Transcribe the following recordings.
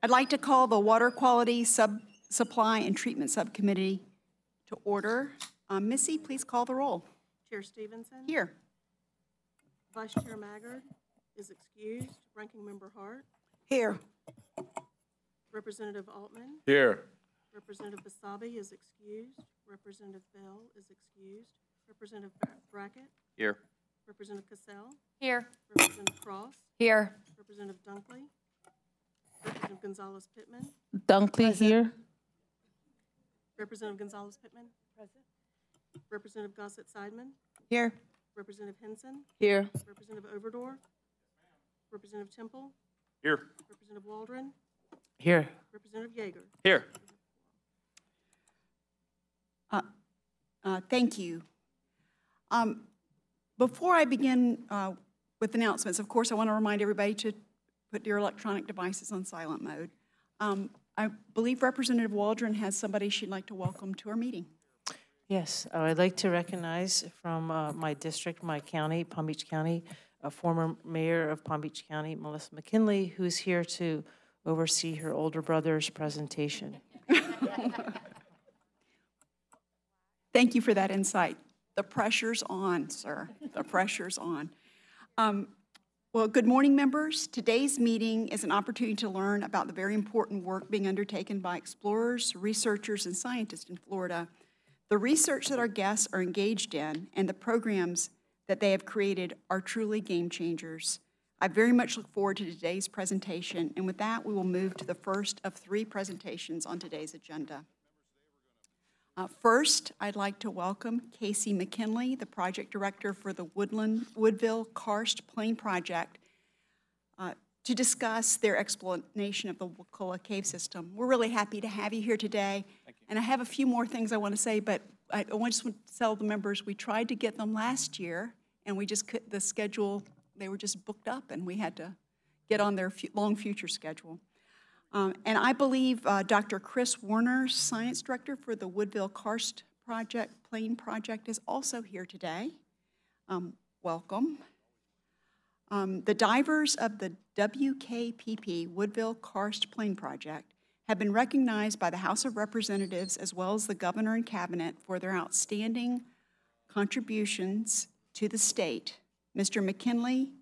I'd like to call the Water Quality Supply and Treatment Subcommittee to order. Missy, please call the roll. Chair Stevenson. Here. Vice Chair Maggard is excused. Ranking Member Hart. Here. Representative Altman. Here. Representative Basabe is excused. Representative Bell is excused. Representative Brackett. Here. Representative Cassell. Here. Representative Cross. Here. Representative Dunkley. Representative Gonzalez-Pittman. Dunkley here. Representative Gonzalez-Pittman. Present. Representative Gossett-Seidman. Here. Representative Henson. Here. Representative Overdorf. Representative Temple. Here. Representative Waldron. Here. Representative Yeager. Here. Thank you. Before I begin with announcements, of course, I want to remind everybody to put your electronic devices on silent mode. I believe Representative Waldron has somebody she'd like to welcome to our meeting. Yes, I'd like to recognize from my district, my county, Palm Beach County, a former mayor of Palm Beach County, Melissa McKinley, who's here to oversee her older brother's presentation. Thank you for that insight. The pressure's on, sir. The pressure's on. Well, good morning, members. Today's meeting is an opportunity to learn about the very important work being undertaken by explorers, researchers, and scientists in Florida. The research that our guests are engaged in and the programs that they have created are truly game changers. I very much look forward to today's presentation, and with that, we will move to the first of 3 presentations on today's agenda. First, I'd like to welcome Casey McKinley, the project director for the Woodville Karst Plain Project, to discuss their explanation of the Wakulla Cave System. We're really happy to have you here today. Thank you. And I have a few more things I want to say, but I just want to tell the members we tried to get them last year, and we just the schedule, they were just booked up, and we had to get on their long future schedule. And I believe Dr. Chris Warner, Science Director for the Woodville Karst Plain Project, is also here today. Welcome. The divers of the WKPP Woodville Karst Plain Project have been recognized by the House of Representatives as well as the Governor and Cabinet for their outstanding contributions to the state. Mr. McKinley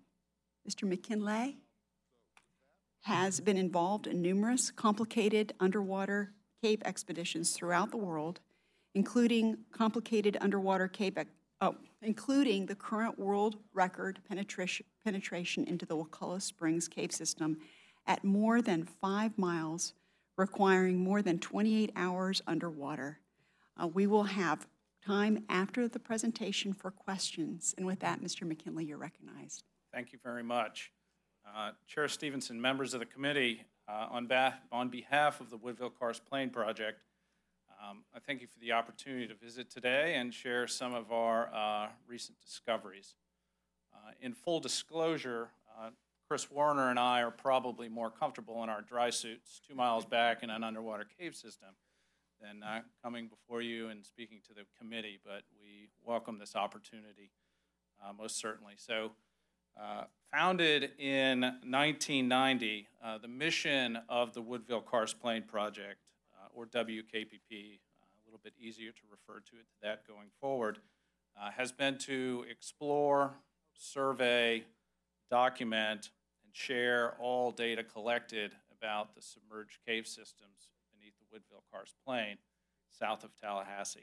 has been involved in numerous complicated underwater cave expeditions throughout the world, including complicated underwater cave, including the current world record penetration into the Wakulla Springs cave system at more than 5 miles, requiring more than 28 hours underwater. We will have time after the presentation for questions. And with that, Mr. McKinley, you're recognized. Thank you very much. Chair Stevenson, members of the committee, on behalf of the Woodville Karst Plain Project, I thank you for the opportunity to visit today and share some of our recent discoveries. In full disclosure, Chris Warner and I are probably more comfortable in our dry suits 2 miles back in an underwater cave system than coming before you and speaking to the committee, but we welcome this opportunity most certainly. So, founded in 1990, the mission of the Woodville Karst Plain Project, or WKPP, a little bit easier to refer to it that going forward, has been to explore, survey, document, and share all data collected about the submerged cave systems beneath the Woodville Karst Plain, south of Tallahassee.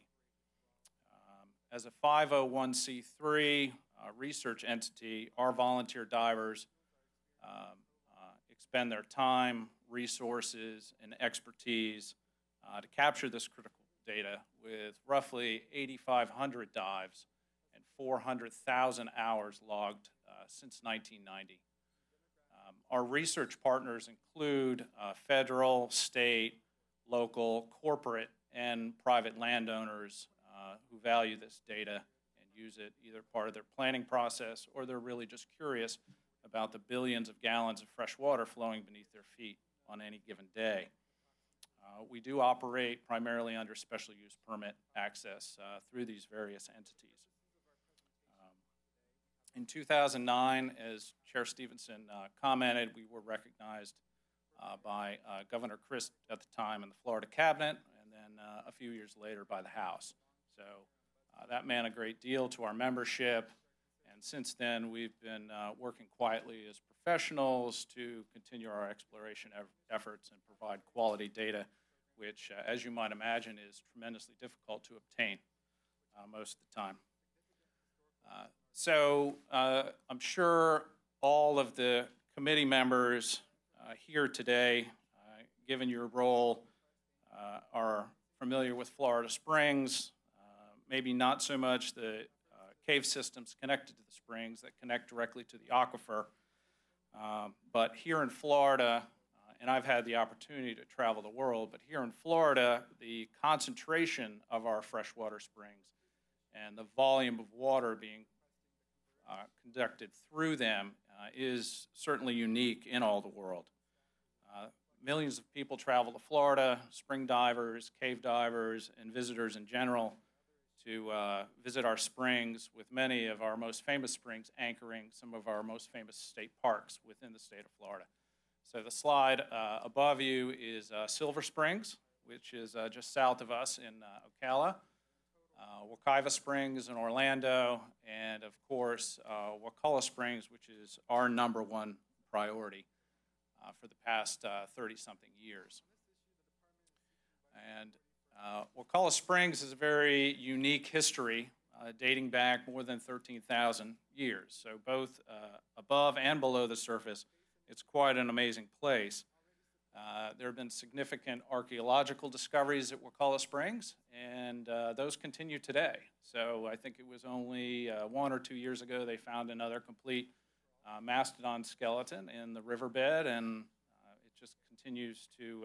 As a 501c3 research entity, our volunteer divers expend their time, resources, and expertise to capture this critical data with roughly 8,500 dives and 400,000 hours logged since 1990. Our research partners include federal, state, local, corporate, and private landowners who value this data and use it either part of their planning process or they're really just curious about the billions of gallons of fresh water flowing beneath their feet on any given day. We do operate primarily under special use permit access through these various entities. In 2009, as Chair Stevenson commented, we were recognized by Governor Christ at the time in the Florida cabinet, and then a few years later by the House. So that meant a great deal to our membership, and since then we've been working quietly as professionals to continue our exploration efforts and provide quality data, which, as you might imagine, is tremendously difficult to obtain most of the time. So I'm sure all of the committee members here today, given your role, are familiar with Florida Springs, maybe not so much the cave systems connected to the springs that connect directly to the aquifer, but here in Florida, and I've had the opportunity to travel the world, but here in Florida, the concentration of our freshwater springs and the volume of water being conducted through them is certainly unique in all the world. Millions of people travel to Florida, spring divers, cave divers, and visitors in general to visit our springs, with many of our most famous springs anchoring some of our most famous state parks within the state of Florida. So the slide above you is Silver Springs, which is just south of us in Ocala, Wekiva Springs in Orlando, and of course Wakulla Springs, which is our #1 priority for the past 30-something years. And Wakulla Springs is a very unique history dating back more than 13,000 years. So both above and below the surface, it's quite an amazing place. There have been significant archaeological discoveries at Wakulla Springs, and those continue today. So I think it was only 1 or 2 years ago they found another complete mastodon skeleton in the riverbed, and it just continues to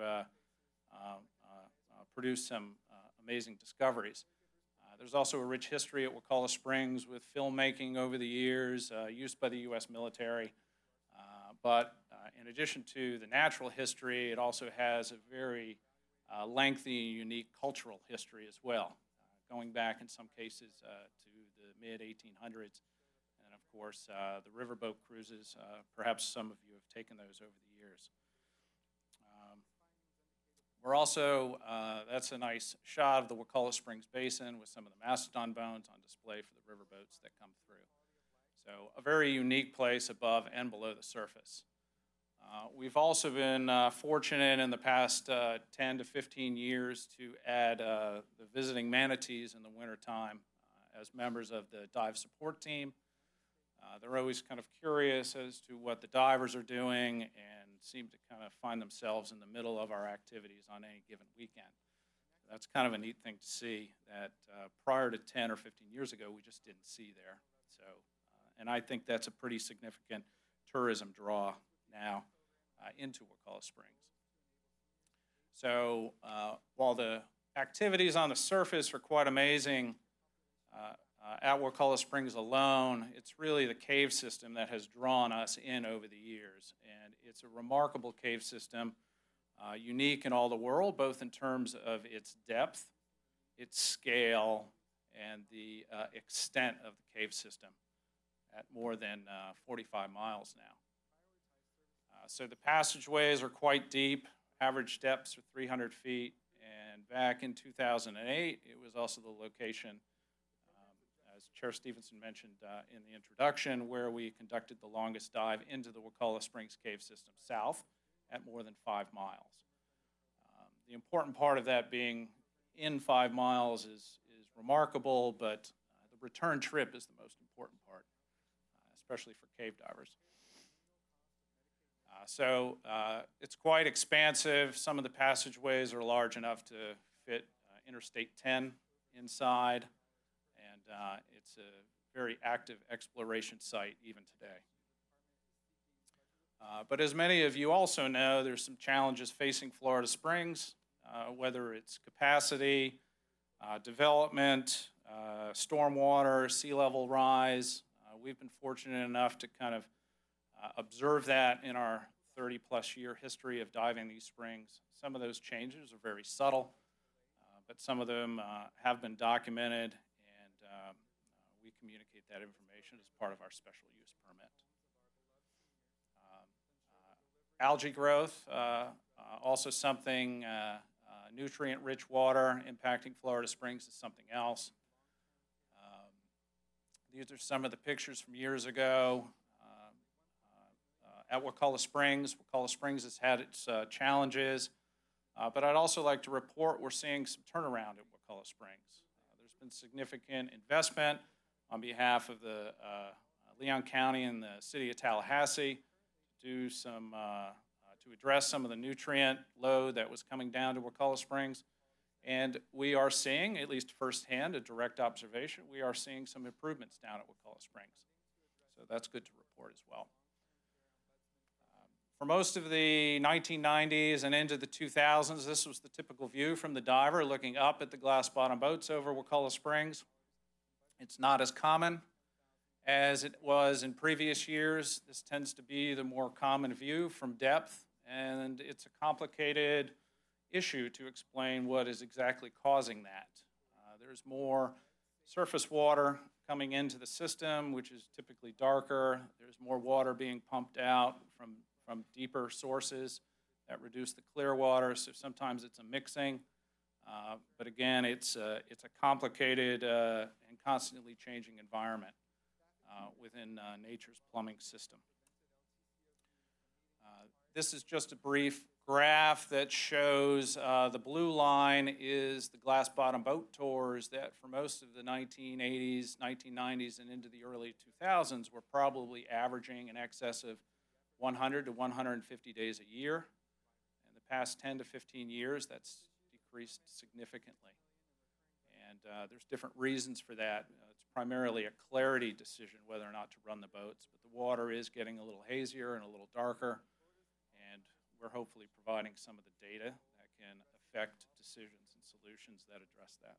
produce some amazing discoveries. There's also a rich history at Wakulla Springs with filmmaking over the years, used by the U.S. military. But in addition to the natural history, it also has a very lengthy, unique cultural history as well, going back in some cases to the mid-1800s. And of course, the riverboat cruises, perhaps some of you have taken those over the years. We're also, that's a nice shot of the Wakulla Springs Basin with some of the mastodon bones on display for the riverboats that come through. So a very unique place above and below the surface. We've also been fortunate in the past 10 to 15 years to add the visiting manatees in the wintertime as members of the dive support team. They're always kind of curious as to what the divers are doing and seem to kind of find themselves in the middle of our activities on any given weekend. That's kind of a neat thing to see that prior to 10 or 15 years ago, we just didn't see there. So, and I think that's a pretty significant tourism draw now into Wakulla Springs. So while the activities on the surface are quite amazing, at Wakulla Springs alone, it's really the cave system that has drawn us in over the years. And it's a remarkable cave system, unique in all the world, both in terms of its depth, its scale, and the extent of the cave system at more than 45 miles now. So the passageways are quite deep. Average depths are 300 feet. And back in 2008, it was also the location, as Chair Stevenson mentioned in the introduction, where we conducted the longest dive into the Wakulla Springs cave system south at more than 5 miles. The important part of that being in 5 miles is remarkable, but the return trip is the most important part, especially for cave divers. So it's quite expansive. Some of the passageways are large enough to fit Interstate 10 inside, and it's a very active exploration site even today. But as many of you also know, there's some challenges facing Florida Springs, whether it's capacity, development, stormwater, sea level rise. We've been fortunate enough to kind of observe that in our 30-plus year history of diving these springs. Some of those changes are very subtle, but some of them have been documented, and we communicate that information as part of our special use permit. algae growth, also something, nutrient-rich water impacting Florida Springs is something else. These are some of the pictures from years ago at Wakulla Springs. Wakulla Springs has had its challenges, but I'd also like to report we're seeing some turnaround at Wakulla Springs. There's been significant investment on behalf of the Leon County and the city of Tallahassee to address some of the nutrient load that was coming down to Wakulla Springs. And we are seeing, at least firsthand, a direct observation, we are seeing some improvements down at Wakulla Springs. So that's good to report as well. For most of the 1990s and into the 2000s, this was the typical view from the diver looking up at the glass bottom boats over Wakulla Springs. It's not as common as it was in previous years. This tends to be the more common view from depth, and it's a complicated issue to explain what is exactly causing that. There's more surface water coming into the system, which is typically darker. There's more water being pumped out from deeper sources that reduce the clear water, so sometimes it's a mixing. But again, it's a complicated and constantly changing environment within nature's plumbing system. This is just a brief graph that shows the blue line is the glass bottom boat tours that for most of the 1980s, 1990s, and into the early 2000s were probably averaging in excess of 100 to 150 days a year. In the past 10 to 15 years, that's decreased significantly. And there's different reasons for that. It's primarily a clarity decision whether or not to run the boats, but the water is getting a little hazier and a little darker. We're hopefully providing some of the data that can affect decisions and solutions that address that.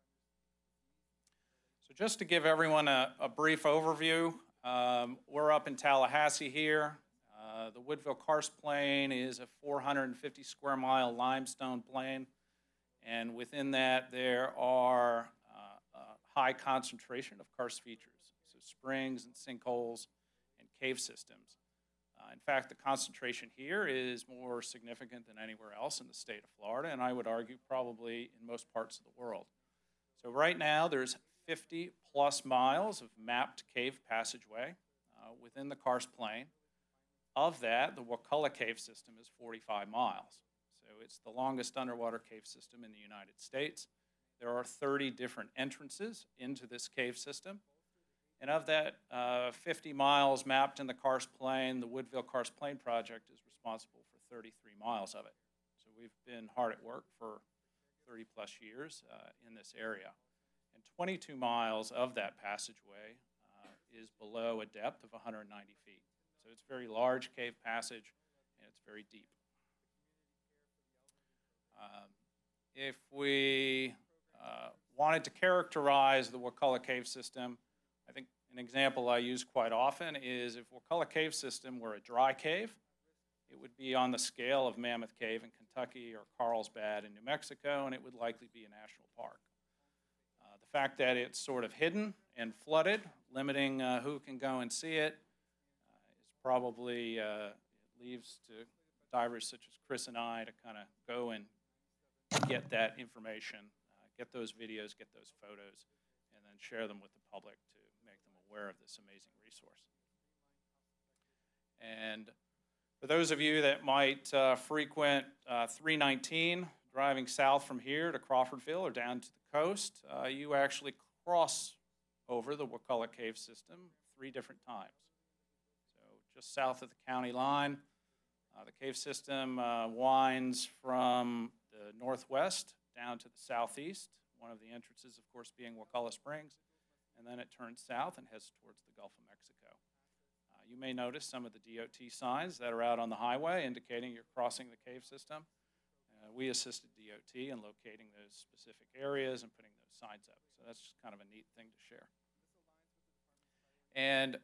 So just to give everyone a brief overview, we're up in Tallahassee here. The Woodville Karst Plain is a 450 square mile limestone plain, and within that there are a high concentration of karst features, so springs and sinkholes and cave systems. In fact, the concentration here is more significant than anywhere else in the state of Florida, and I would argue probably in most parts of the world. So right now, there's 50 plus miles of mapped cave passageway within the Karst Plain. Of that, the Wakulla Cave System is 45 miles. So it's the longest underwater cave system in the United States. There are 30 different entrances into this cave system. And of that 50 miles mapped in the Karst Plain, the Woodville Karst Plain project is responsible for 33 miles of it. So we've been hard at work for 30 plus years in this area. And 22 miles of that passageway is below a depth of 190 feet. So it's a very large cave passage and it's very deep. If we wanted to characterize the Wakulla Cave System, I think an example I use quite often is if Wakulla Cave System were a dry cave, it would be on the scale of Mammoth Cave in Kentucky or Carlsbad in New Mexico, and it would likely be a national park. The fact that it's sort of hidden and flooded, limiting who can go and see it, is probably leaves to divers such as Chris and I to kind of go and get that information, get those videos, get those photos, and then share them with the public to make them aware of this amazing resource. And for those of you that might frequent 319, driving south from here to Crawfordville or down to the coast, you actually cross over the Wakulla Cave System 3 different times. So just south of the county line, the cave system winds from the northwest down to the southeast, one of the entrances, of course, being Wakulla Springs, and then it turns south and heads towards the Gulf of Mexico. You may notice some of the DOT signs that are out on the highway indicating you're crossing the cave system. We assisted DOT in locating those specific areas and putting those signs up. So that's just kind of a neat thing to share. And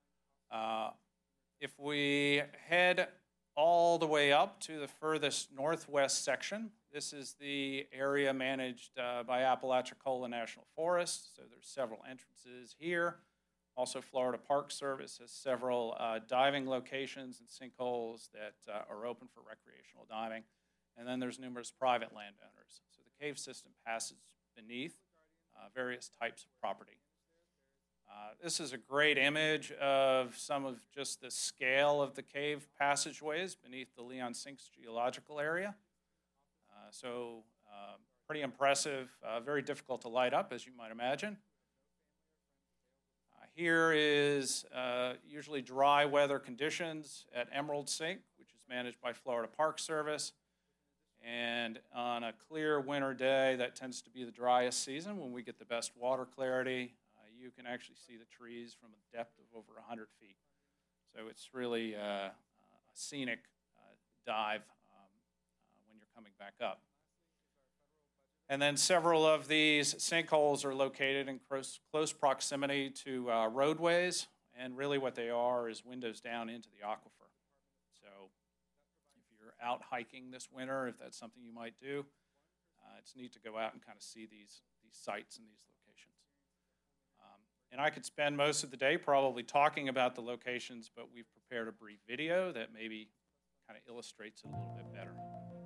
if we head all the way up to the furthest northwest section, this is the area managed by Apalachicola National Forest. So there's several entrances here. Also, Florida Park Service has several diving locations and sinkholes that are open for recreational diving. And then there's numerous private landowners. So the cave system passes beneath various types of property. This is a great image of some of just the scale of the cave passageways beneath the Leon Sinks geological area. Pretty impressive, very difficult to light up, as you might imagine. Here is usually dry weather conditions at Emerald Sink, which is managed by Florida Park Service. And on a clear winter day, that tends to be the driest season when we get the best water clarity. You can actually see the trees from a depth of over 100 feet. So it's really a scenic dive when you're coming back up. And then several of these sinkholes are located in close proximity to roadways, and really what they are is windows down into the aquifer. So if you're out hiking this winter, if that's something you might do, it's neat to go out and kind of see these sites and these locations. And I could spend most of the day probably talking about the locations, but we've prepared a brief video that maybe kind of illustrates it a little bit better.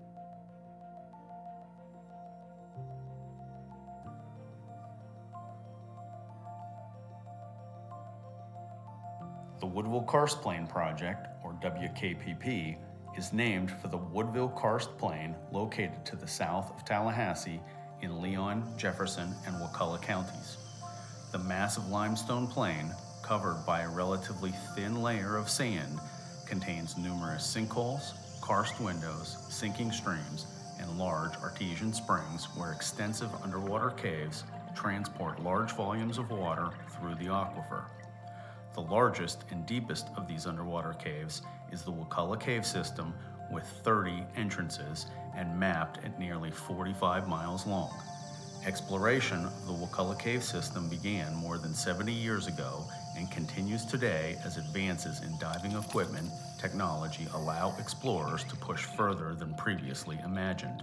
The Woodville Karst Plain Project, or WKPP, is named for the Woodville Karst Plain located to the south of Tallahassee in Leon, Jefferson, and Wakulla counties. The massive limestone plain, covered by a relatively thin layer of sand, contains numerous sinkholes, karst windows, sinking streams, and large artesian springs where extensive underwater caves transport large volumes of water through the aquifer. The largest and deepest of these underwater caves is the Wakulla Cave System, with 30 entrances and mapped at nearly 45 miles long. Exploration of the Wakulla Cave System began more than 70 years ago and continues today as advances in diving equipment technology allow explorers to push further than previously imagined.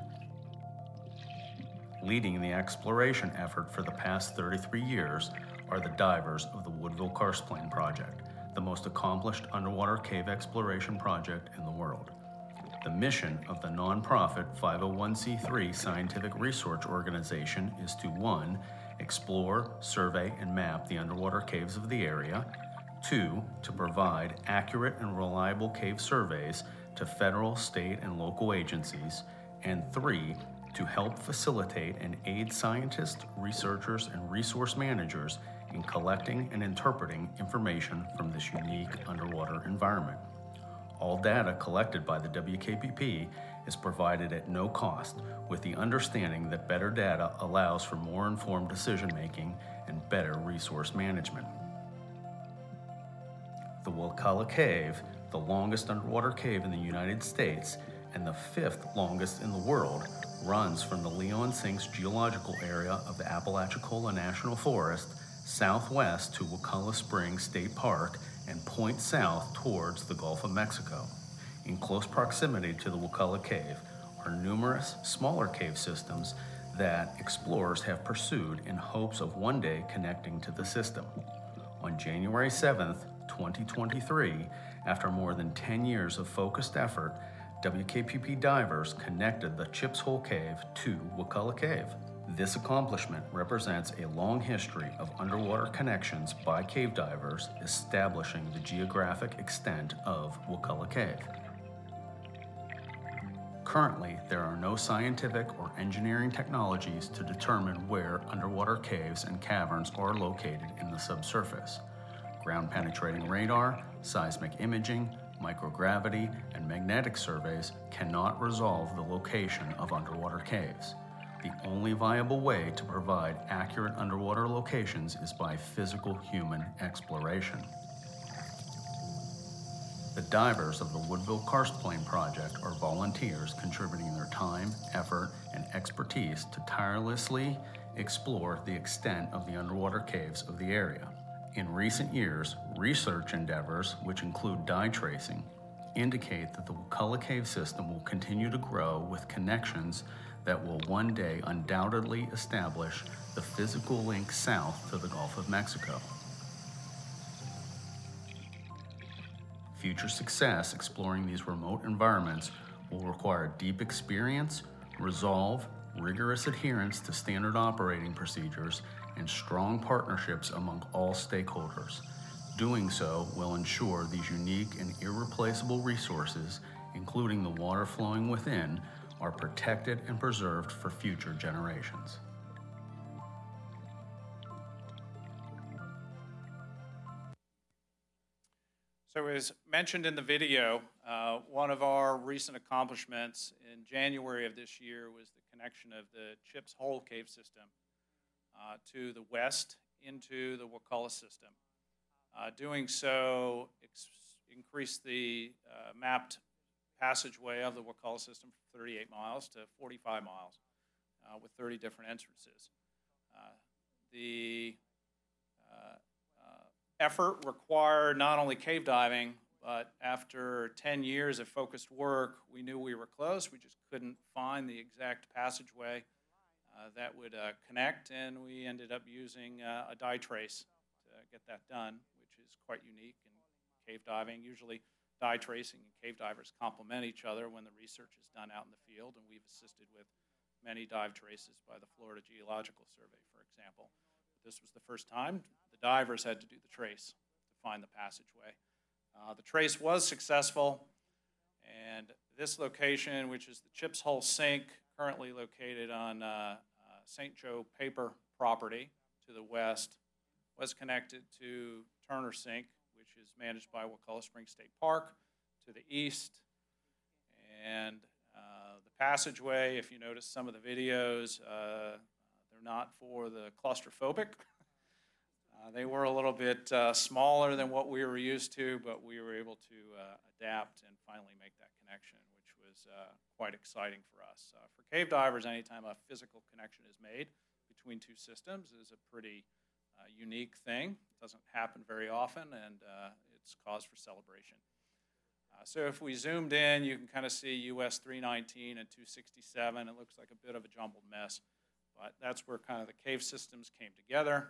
Leading the exploration effort for the past 33 years are the divers of the Woodville Karst Plain Project, the most accomplished underwater cave exploration project in the world. The mission of the nonprofit 501c3 scientific research organization is to 1. Explore, survey, and map the underwater caves of the area, 2. To provide accurate and reliable cave surveys to federal, state, and local agencies, and 3. To help facilitate and aid scientists, researchers, and resource managers in collecting and interpreting information from this unique underwater environment. All data collected by the WKPP is provided at no cost, with the understanding that better data allows for more informed decision-making and better resource management. The Wakulla Cave, the longest underwater cave in the United States and the 5th longest in the world, runs from the Leon Sinks geological area of the Apalachicola National Forest southwest to Wakulla Springs State Park and points south towards the Gulf of Mexico. In close proximity to the Wakulla Cave are numerous smaller cave systems that explorers have pursued in hopes of one day connecting to the system. On January 7th, 2023, after more than 10 years of focused effort, WKPP divers connected the Chips Hole Cave to Wakulla Cave. This accomplishment represents a long history of underwater connections by cave divers establishing the geographic extent of Wakulla Cave. Currently, there are no scientific or engineering technologies to determine where underwater caves and caverns are located in the subsurface. Ground-penetrating radar, seismic imaging, microgravity, and magnetic surveys cannot resolve the location of underwater caves. The only viable way to provide accurate underwater locations is by physical human exploration. The divers of the Woodville Karst Plain Project are volunteers contributing their time, effort, and expertise to tirelessly explore the extent of the underwater caves of the area. In recent years, research endeavors, which include dye tracing, indicate that the Wakulla Cave System will continue to grow with connections that will one day undoubtedly establish the physical link south to the Gulf of Mexico. future success exploring these remote environments will require deep experience, resolve, rigorous adherence to standard operating procedures, and strong partnerships among all stakeholders. Doing so will ensure these unique and irreplaceable resources, including the water flowing within, are protected and preserved for future generations. So as mentioned in the video, one of our recent accomplishments in January of this year was the connection of the Chips Hole cave system to the west into the Wakulla system. Doing so increased the mapped passageway of the Wakulla system from 38 miles to 45 miles with 30 different entrances. The effort required not only cave diving, but after 10 years of focused work, we knew we were close. We just couldn't find the exact passageway that would connect, and we ended up using a dye trace to get that done, which is quite unique in cave diving. Usually dye tracing and cave divers complement each other when the research is done out in the field, and we've assisted with many dive traces by the Florida Geological Survey, for example. This was the first time the divers had to do the trace to find the passageway. The trace was successful, and this location, which is the Chips Hole Sink, currently located on St. Joe Paper property to the west, was connected to Turner Sink, which is managed by Wakulla Springs State Park, to the east. And the passageway, if you notice some of the videos, they're not for the claustrophobic. They were a little bit smaller than what we were used to, but we were able to adapt and finally make that connection, which was quite exciting for us. For cave divers, anytime a physical connection is made between two systems is a pretty unique thing. It doesn't happen very often, and it's cause for celebration. So if we zoomed in, you can kind of see US 319 and 267. It looks like a bit of a jumbled mess, but that's where kind of the cave systems came together.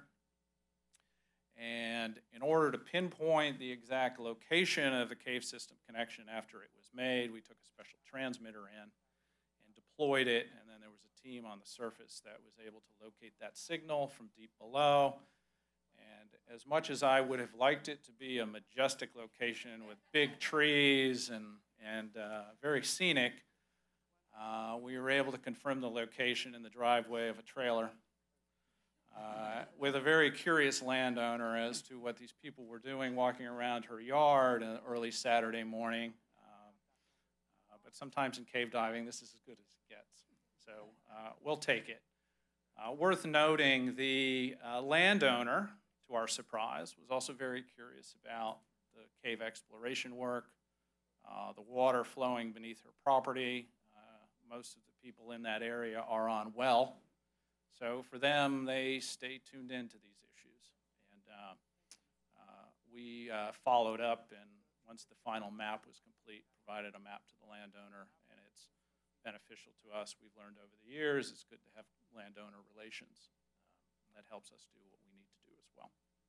And in order to pinpoint the exact location of the cave system connection after it was made, we took a special transmitter in and deployed it, and then there was a team on the surface that was able to locate that signal from deep below. And as much as I would have liked it to be a majestic location with big trees and very scenic, we were able to confirm the location in the driveway of a trailer with a very curious landowner as to what these people were doing walking around her yard on early Saturday morning. But sometimes in cave diving, this is as good as it gets. So we'll take it. Worth noting, the landowner, to our surprise, was also very curious about the cave exploration work, the water flowing beneath her property. Most of the people in that area are on well. So for them, they stay tuned into these issues. And we followed up, and once the final map was complete, provided a map to the landowner, and it's beneficial to us. We've learned over the years it's good to have landowner relations. That helps us do what we need to do as well.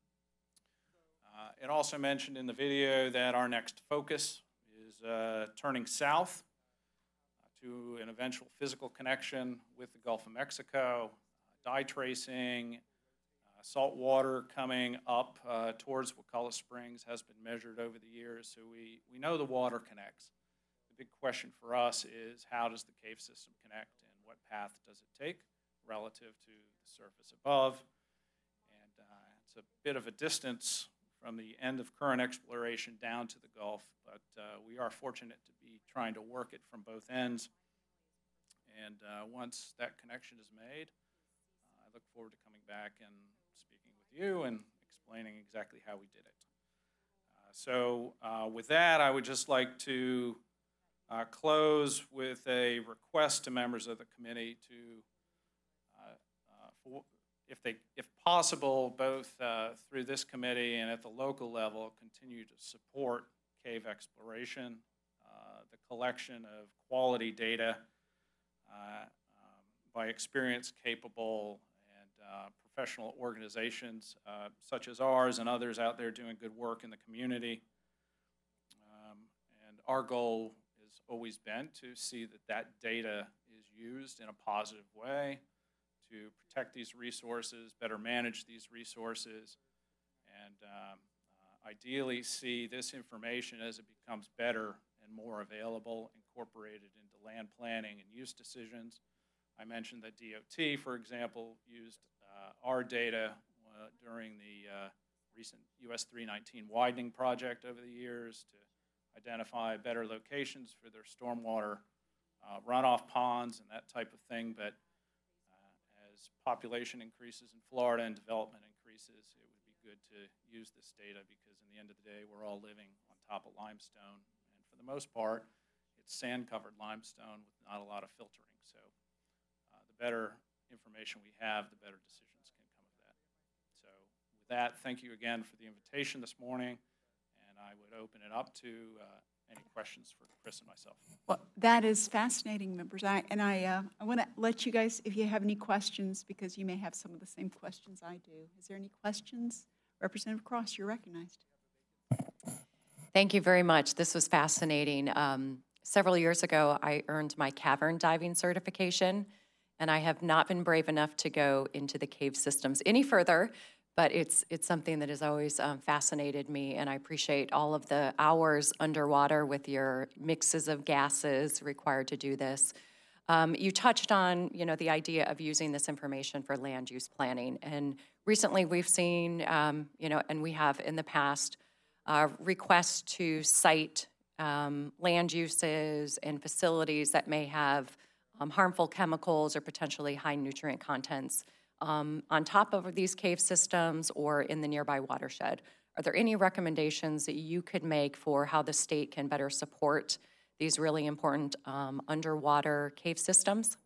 It also mentioned in the video that our next focus is turning south to an eventual physical connection with the Gulf of Mexico, dye tracing, salt water coming up towards Wakulla Springs has been measured over the years, so we know the water connects. The big question for us is how does the cave system connect and what path does it take relative to the surface above? And it's a bit of a distance from the end of current exploration down to the Gulf, but we are fortunate to be trying to work it from both ends. And once that connection is made, I look forward to coming back and speaking with you and explaining exactly how we did it. So with that, I would just like to close with a request to members of the committee to, if possible, both through this committee and at the local level, continue to support cave exploration, the collection of quality data by experience-capable and professional organizations such as ours and others out there doing good work in the community. our goal has always been to see that that data is used in a positive way to protect these resources, better manage these resources, and ideally see this information as it becomes better and more available, incorporated into land planning and use decisions. I mentioned that DOT, for example, used our data during the recent US 319 widening project over the years to identify better locations for their stormwater runoff ponds and that type of thing. But as population increases in Florida and development increases, it would be good to use this data because in the end of the day, we're all living on top of limestone. And for the most part, it's sand-covered limestone with not a lot of filtering. So the better information we have, the better decisions can come of that. So with that, thank you again for the invitation this morning, and I would open it up to any questions for Chris and myself. Well, that is fascinating, members. I want to let you guys, if you have any questions, because you may have some of the same questions I do. Is there any questions? Representative Cross, you're recognized. Thank you very much. This was fascinating. Several years ago, I earned my cavern diving certification, and I have not been brave enough to go into the cave systems any further, but it's something that has always fascinated me, and I appreciate all of the hours underwater with your mixes of gases required to do this. You touched on, the idea of using this information for land use planning, and recently we've seen, and we have in the past, requests to cite land uses and facilities that may have harmful chemicals or potentially high nutrient contents on top of these cave systems or in the nearby watershed. Are there any recommendations that you could make for how the state can better support these really important underwater cave systems?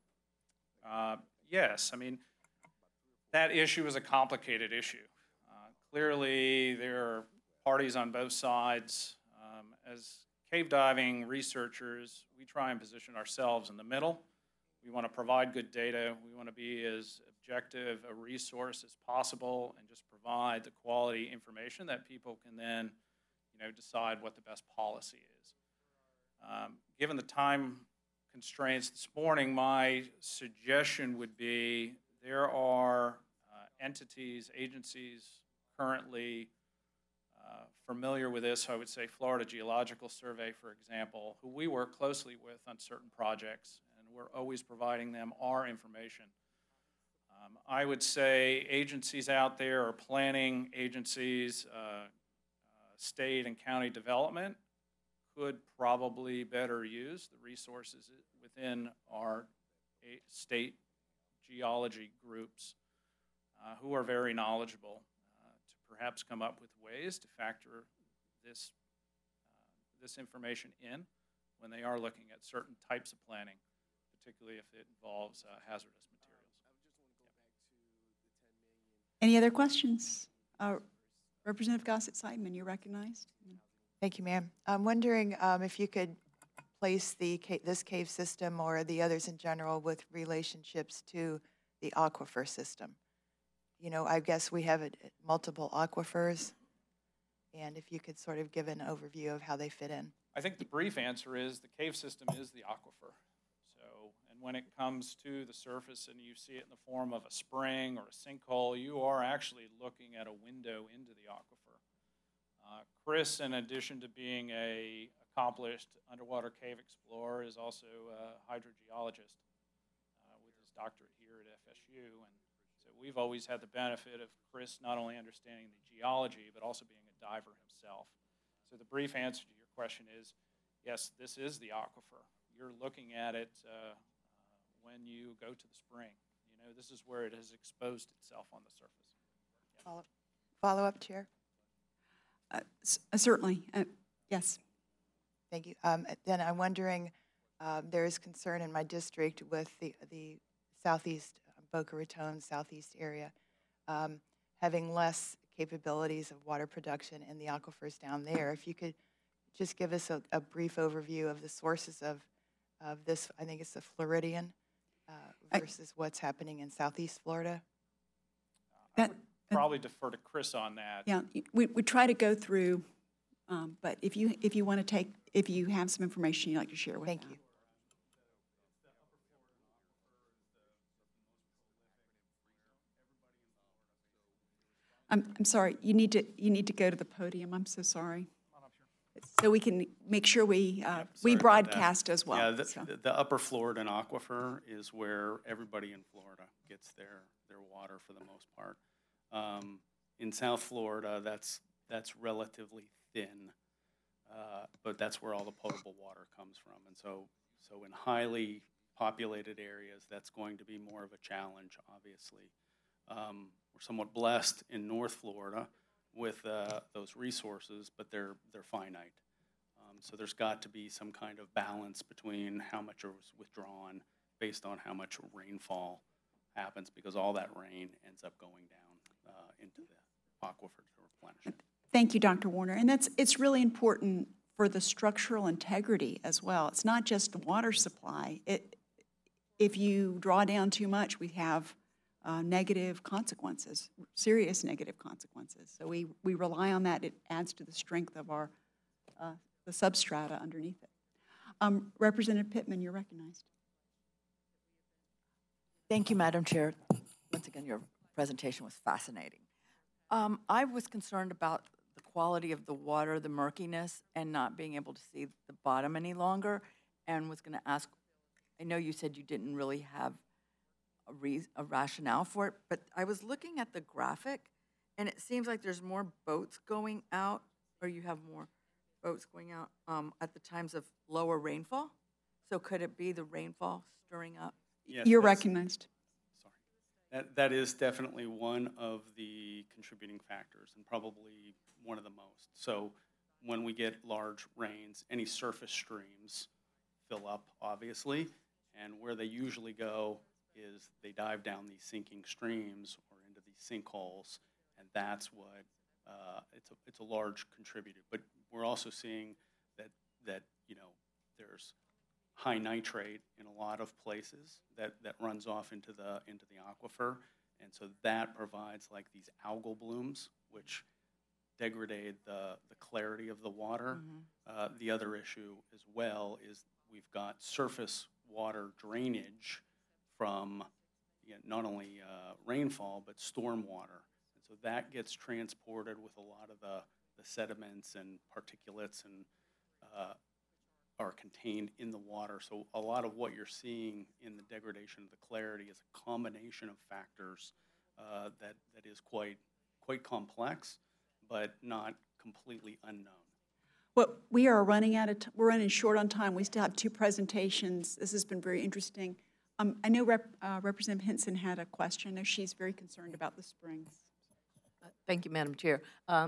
Yes, I mean, that issue is a complicated issue. Clearly, there are parties on both sides. As cave diving researchers, we try and position ourselves in the middle. We want to provide good data. We want to be as objective a resource as possible and just provide the quality information that people can then, decide what the best policy is. Given the time constraints this morning, my suggestion would be there are entities, agencies currently familiar with this. I would say Florida Geological Survey, for example, who we work closely with on certain projects, and we're always providing them our information. I would say agencies out there or planning agencies, state and county development, could probably better use the resources within our state geology groups who are very knowledgeable to perhaps come up with ways to factor this information in when they are looking at certain types of planning, particularly if it involves hazardous materials. Any other questions? Representative Gossett-Seidman, you're recognized. Thank you, ma'am. I'm wondering if you could place this cave system or the others in general with relationships to the aquifer system. I guess we have multiple aquifers, and if you could sort of give an overview of how they fit in. I think the brief answer is the cave system is the aquifer. And when it comes to the surface and you see it in the form of a spring or a sinkhole, you are actually looking at a window into the aquifer. Chris, in addition to being an accomplished underwater cave explorer, is also a hydrogeologist with his doctorate here at FSU. And so we've always had the benefit of Chris not only understanding the geology, but also being a diver himself. So the brief answer to your question is, yes, this is the aquifer. You're looking at it when you go to the spring. This is where it has exposed itself on the surface. Yeah. Follow-up, Chair? Certainly. Yes. Thank you. Then I'm wondering, there is concern in my district with the southeast Boca Raton southeast area having less capabilities of water production in the aquifers down there. If you could just give us a brief overview of the sources of this, I think it's the Floridian versus what's happening in southeast Florida. I would probably defer to Chris on that. Yeah, we try to go through But if you want to if you have some information you'd like to share with Thank that. you. I'm sorry, you need to go to the podium, I'm so sorry. So we can make sure we Sorry about that. broadcast as well. Yeah, so. the upper Floridan aquifer is where everybody in Florida gets their water for the most part. In South Florida, that's relatively thin, but that's where all the potable water comes from. And so in highly populated areas, that's going to be more of a challenge, obviously. We're somewhat blessed in North Florida with those resources, but they're finite. So there's got to be some kind of balance between how much is withdrawn based on how much rainfall happens, because all that rain ends up going down into the aquifer to replenish it. Thank you, Dr. Warner. And it's really important for the structural integrity as well. It's not just the water supply. If you draw down too much, we have negative consequences, serious negative consequences. So we rely on that. It adds to the strength of our the substrata underneath it. Representative Pittman, you're recognized. Thank you, Madam Chair. Once again, your presentation was fascinating. I was concerned about the quality of the water, the murkiness, and not being able to see the bottom any longer, and was going to ask, I know you said you didn't really have a rationale for it, but I was looking at the graphic, and it seems like there's more boats going out, or you have more boats going out at the times of lower rainfall. So could it be the rainfall stirring up? Yes, You're that's- recognized. Sorry. That is definitely one of the contributing factors, and probably one of the most. So when we get large rains, any surface streams fill up, obviously, and where they usually go is they dive down these sinking streams or into these sinkholes, and that's what it's a large contributor. But we're also seeing that there's high nitrate in a lot of places that runs off into the aquifer, and so that provides like these algal blooms, which degrade the clarity of the water. The other issue as well is we've got surface water drainage from not only rainfall but storm water, and so that gets transported with a lot of the sediments and particulates and are contained in the water. So a lot of what you're seeing in the degradation of the clarity is a combination of factors that is quite complex, but not completely unknown. Well, we are running we're running short on time. We still have 2 presentations. This has been very interesting. I know Representative Hinson had a question. I know she's very concerned about the springs. Thank you, Madam Chair.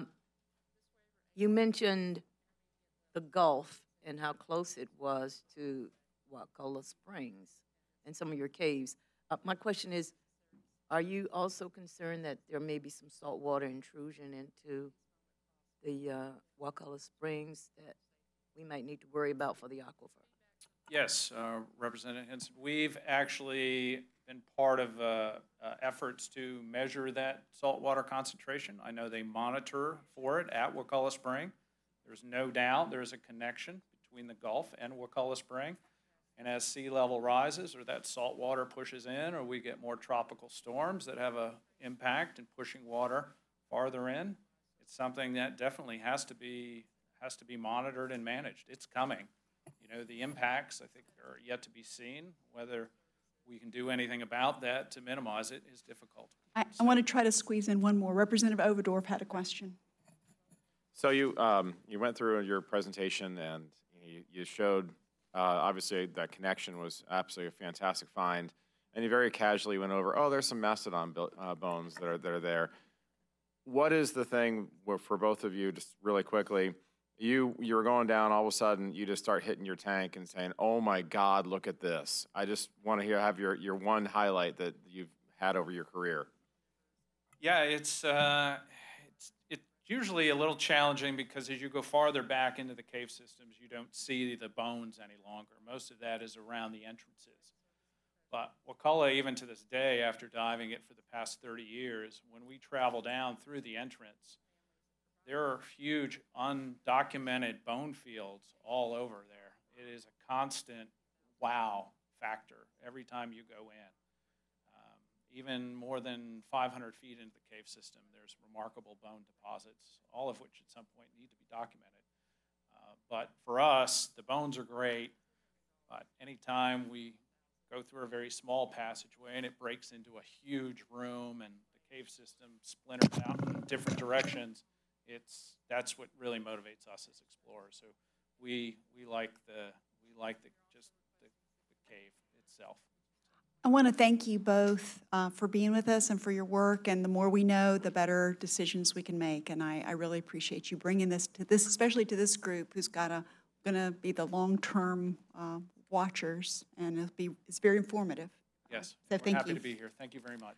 You mentioned the Gulf and how close it was to Wakulla Springs and some of your caves. My question is, are you also concerned that there may be some saltwater intrusion into the Wakulla Springs that we might need to worry about for the aquifer? Yes, Representative Hinson, we've actually been part of efforts to measure that saltwater concentration. I know they monitor for it at Wakulla Spring. There's no doubt there's a connection between the Gulf and Wakulla Spring. And as sea level rises or that salt water pushes in or we get more tropical storms that have an impact in pushing water farther in, it's something that definitely has to be monitored and managed. It's coming. The impacts, I think, are yet to be seen. Whether we can do anything about that to minimize it is difficult. I want to try to squeeze in one more. Representative Overdorf had a question. So you went through your presentation and you showed obviously that connection was absolutely a fantastic find, and you very casually went over, there's some mastodon bones that are there. What is the thing for both of you, just really quickly? You were going down, all of a sudden you just start hitting your tank and saying, "Oh my God, look at this!" I just want to have your one highlight that you've had over your career. Yeah, it's usually a little challenging because as you go farther back into the cave systems, you don't see the bones any longer. Most of that is around the entrances. But Wakulla, even to this day, after diving it for the past 30 years, when we travel down through the entrance, there are huge undocumented bone fields all over there. It is a constant wow factor every time you go in. Even more than 500 feet into the cave system, there's remarkable bone deposits, all of which at some point need to be documented. But for us, the bones are great, but anytime we go through a very small passageway and it breaks into a huge room and the cave system splinters out in different directions, that's what really motivates us as explorers. So we like the cave itself. I want to thank you both for being with us and for your work. And the more we know, the better decisions we can make. And I really appreciate you bringing this to this, especially to this group who's going to be the long-term watchers. And it's very informative. Yes, So we're thank happy you. to be here. Thank you very much.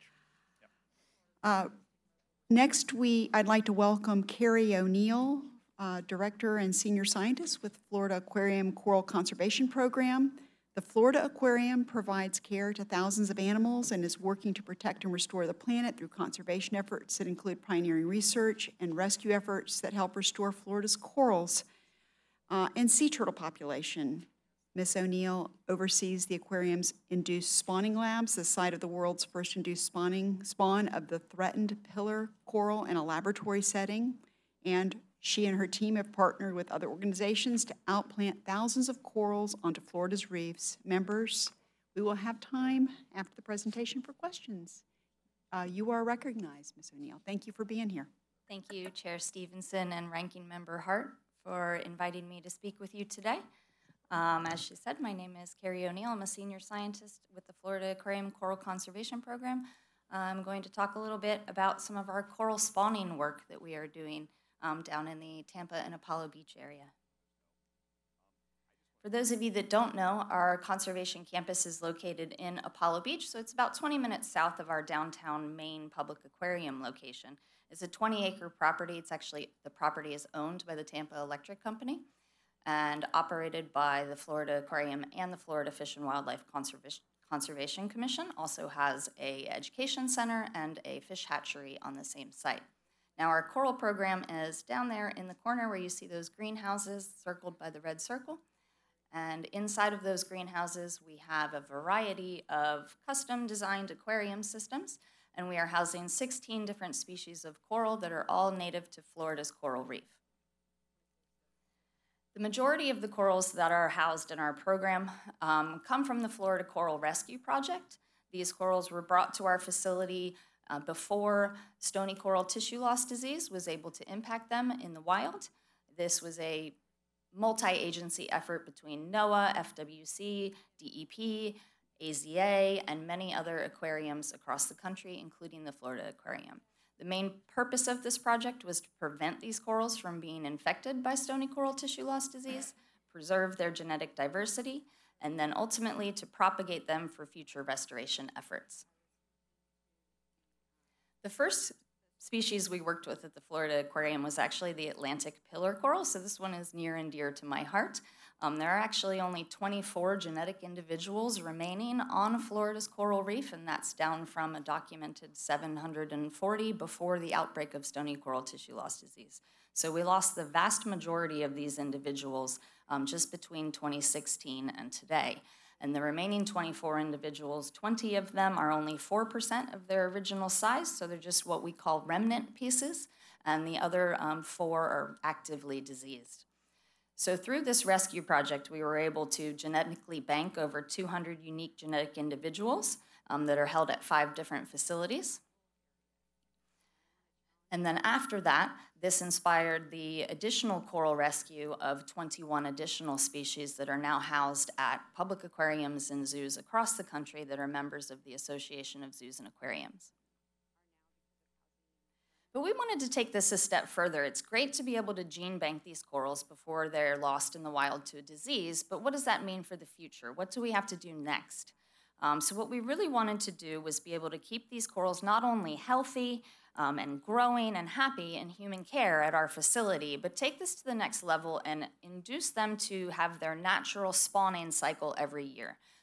Next, I'd like to welcome Carrie O'Neill, Director and Senior Scientist with Florida Aquarium Coral Conservation Program. The Florida Aquarium provides care to thousands of animals and is working to protect and restore the planet through conservation efforts that include pioneering research and rescue efforts that help restore Florida's corals and sea turtle population. Ms. O'Neill oversees the aquarium's induced spawning labs, the site of the world's first induced spawn of the threatened pillar coral in a laboratory setting, and she and her team have partnered with other organizations to outplant thousands of corals onto Florida's reefs. Members, we will have time after the presentation for questions. You are recognized, Ms. O'Neill. Thank you for being here. Thank you, Chair Stevenson and Ranking Member Hart, for inviting me to speak with you today. As she said, my name is Carrie O'Neill. I'm a senior scientist with the Florida Aquarium Coral Conservation Program. I'm going to talk a little bit about some of our coral spawning work that we are doing down in the Tampa and Apollo Beach area. For those of you that don't know, our conservation campus is located in Apollo Beach, so it's about 20 minutes south of our downtown main public aquarium location. It's a 20-acre property. It's actually, the property is owned by the Tampa Electric Company and operated by the Florida Aquarium, and the Florida Fish and Wildlife Conservation Commission also has an education center and a fish hatchery on the same site. Now, our coral program is down there in the corner where you see those greenhouses circled by the red circle. And inside of those greenhouses, we have a variety of custom-designed aquarium systems, and we are housing 16 different species of coral that are all native to Florida's coral reef. The majority of the corals that are housed in our program come from the Florida Coral Rescue Project. These corals were brought to our facility before stony coral tissue loss disease was able to impact them in the wild. This was a multi-agency effort between NOAA, FWC, DEP, AZA, and many other aquariums across the country, including the Florida Aquarium. The main purpose of this project was to prevent these corals from being infected by stony coral tissue loss disease, preserve their genetic diversity, and then ultimately to propagate them for future restoration efforts. The first species we worked with at the Florida Aquarium was actually the Atlantic pillar coral, so this one is near and dear to my heart. There are actually only 24 genetic individuals remaining on Florida's coral reef, and that's down from a documented 740 before the outbreak of stony coral tissue loss disease. So we lost the vast majority of these individuals just between 2016 and today. And the remaining 24 individuals, 20 of them are only 4% of their original size, so they're just what we call remnant pieces, and the other 4 are actively diseased. So through this rescue project, we were able to genetically bank over 200 unique genetic individuals that are held at 5 different facilities. And then after that, this inspired the additional coral rescue of 21 additional species that are now housed at public aquariums and zoos across the country that are members of the Association of Zoos and Aquariums. But we wanted to take this a step further. It's great to be able to gene bank these corals before they're lost in the wild to a disease, but what does that mean for the future? What do we have to do next? So what we really wanted to do was be able to keep these corals not only healthy and growing and happy in human care at our facility, but take this to the next level and induce them to have their natural spawning cycle every year.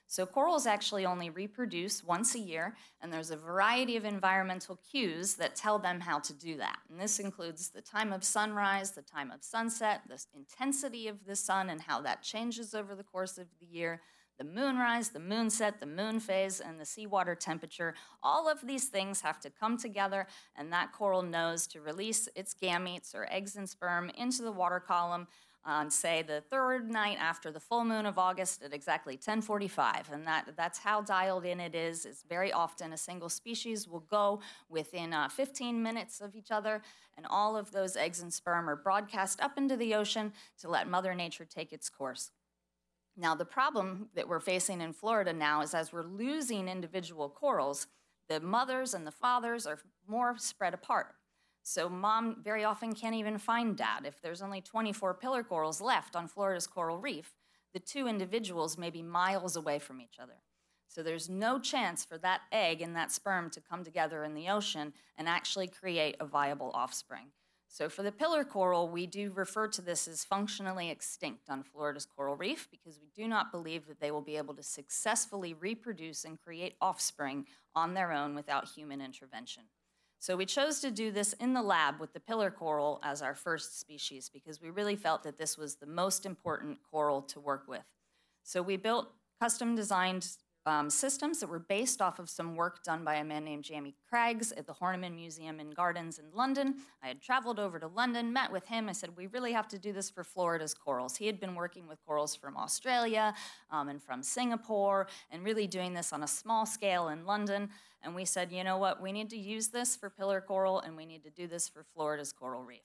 So corals actually only reproduce once a year, and there's a variety of environmental cues that tell them how to do that. And this includes the time of sunrise, the time of sunset, the intensity of the sun and how that changes over the course of the year, the moonrise, the moonset, the moon phase, and the seawater temperature. All of these things have to come together, and that coral knows to release its gametes or eggs and sperm into the water column on, say, the third night after the full moon of August at exactly 10:45. And that's how dialed in it is. It's very often a single species will go within 15 minutes of each other, and all of those eggs and sperm are broadcast up into the ocean to let Mother Nature take its course. Now, the problem that we're facing in Florida now is as we're losing individual corals, the mothers and the fathers are more spread apart. So mom very often can't even find dad. If there's only 24 pillar corals left on Florida's coral reef, the two individuals may be miles away from each other. So there's no chance for that egg and that sperm to come together in the ocean and actually create a viable offspring. So for the pillar coral, we do refer to this as functionally extinct on Florida's coral reef because we do not believe that they will be able to successfully reproduce and create offspring on their own without human intervention. So we chose to do this in the lab with the pillar coral as our first species because we really felt that this was the most important coral to work with. So we built custom-designed systems that were based off of some work done by a man named Jamie Craggs at the Horniman Museum and Gardens in London. I had traveled over to London, met with him. I said, we really have to do this for Florida's corals. He had been working with corals from Australia and from Singapore and really doing this on a small scale in London. And we said, you know what, we need to use this for pillar coral and we need to do this for Florida's coral reef.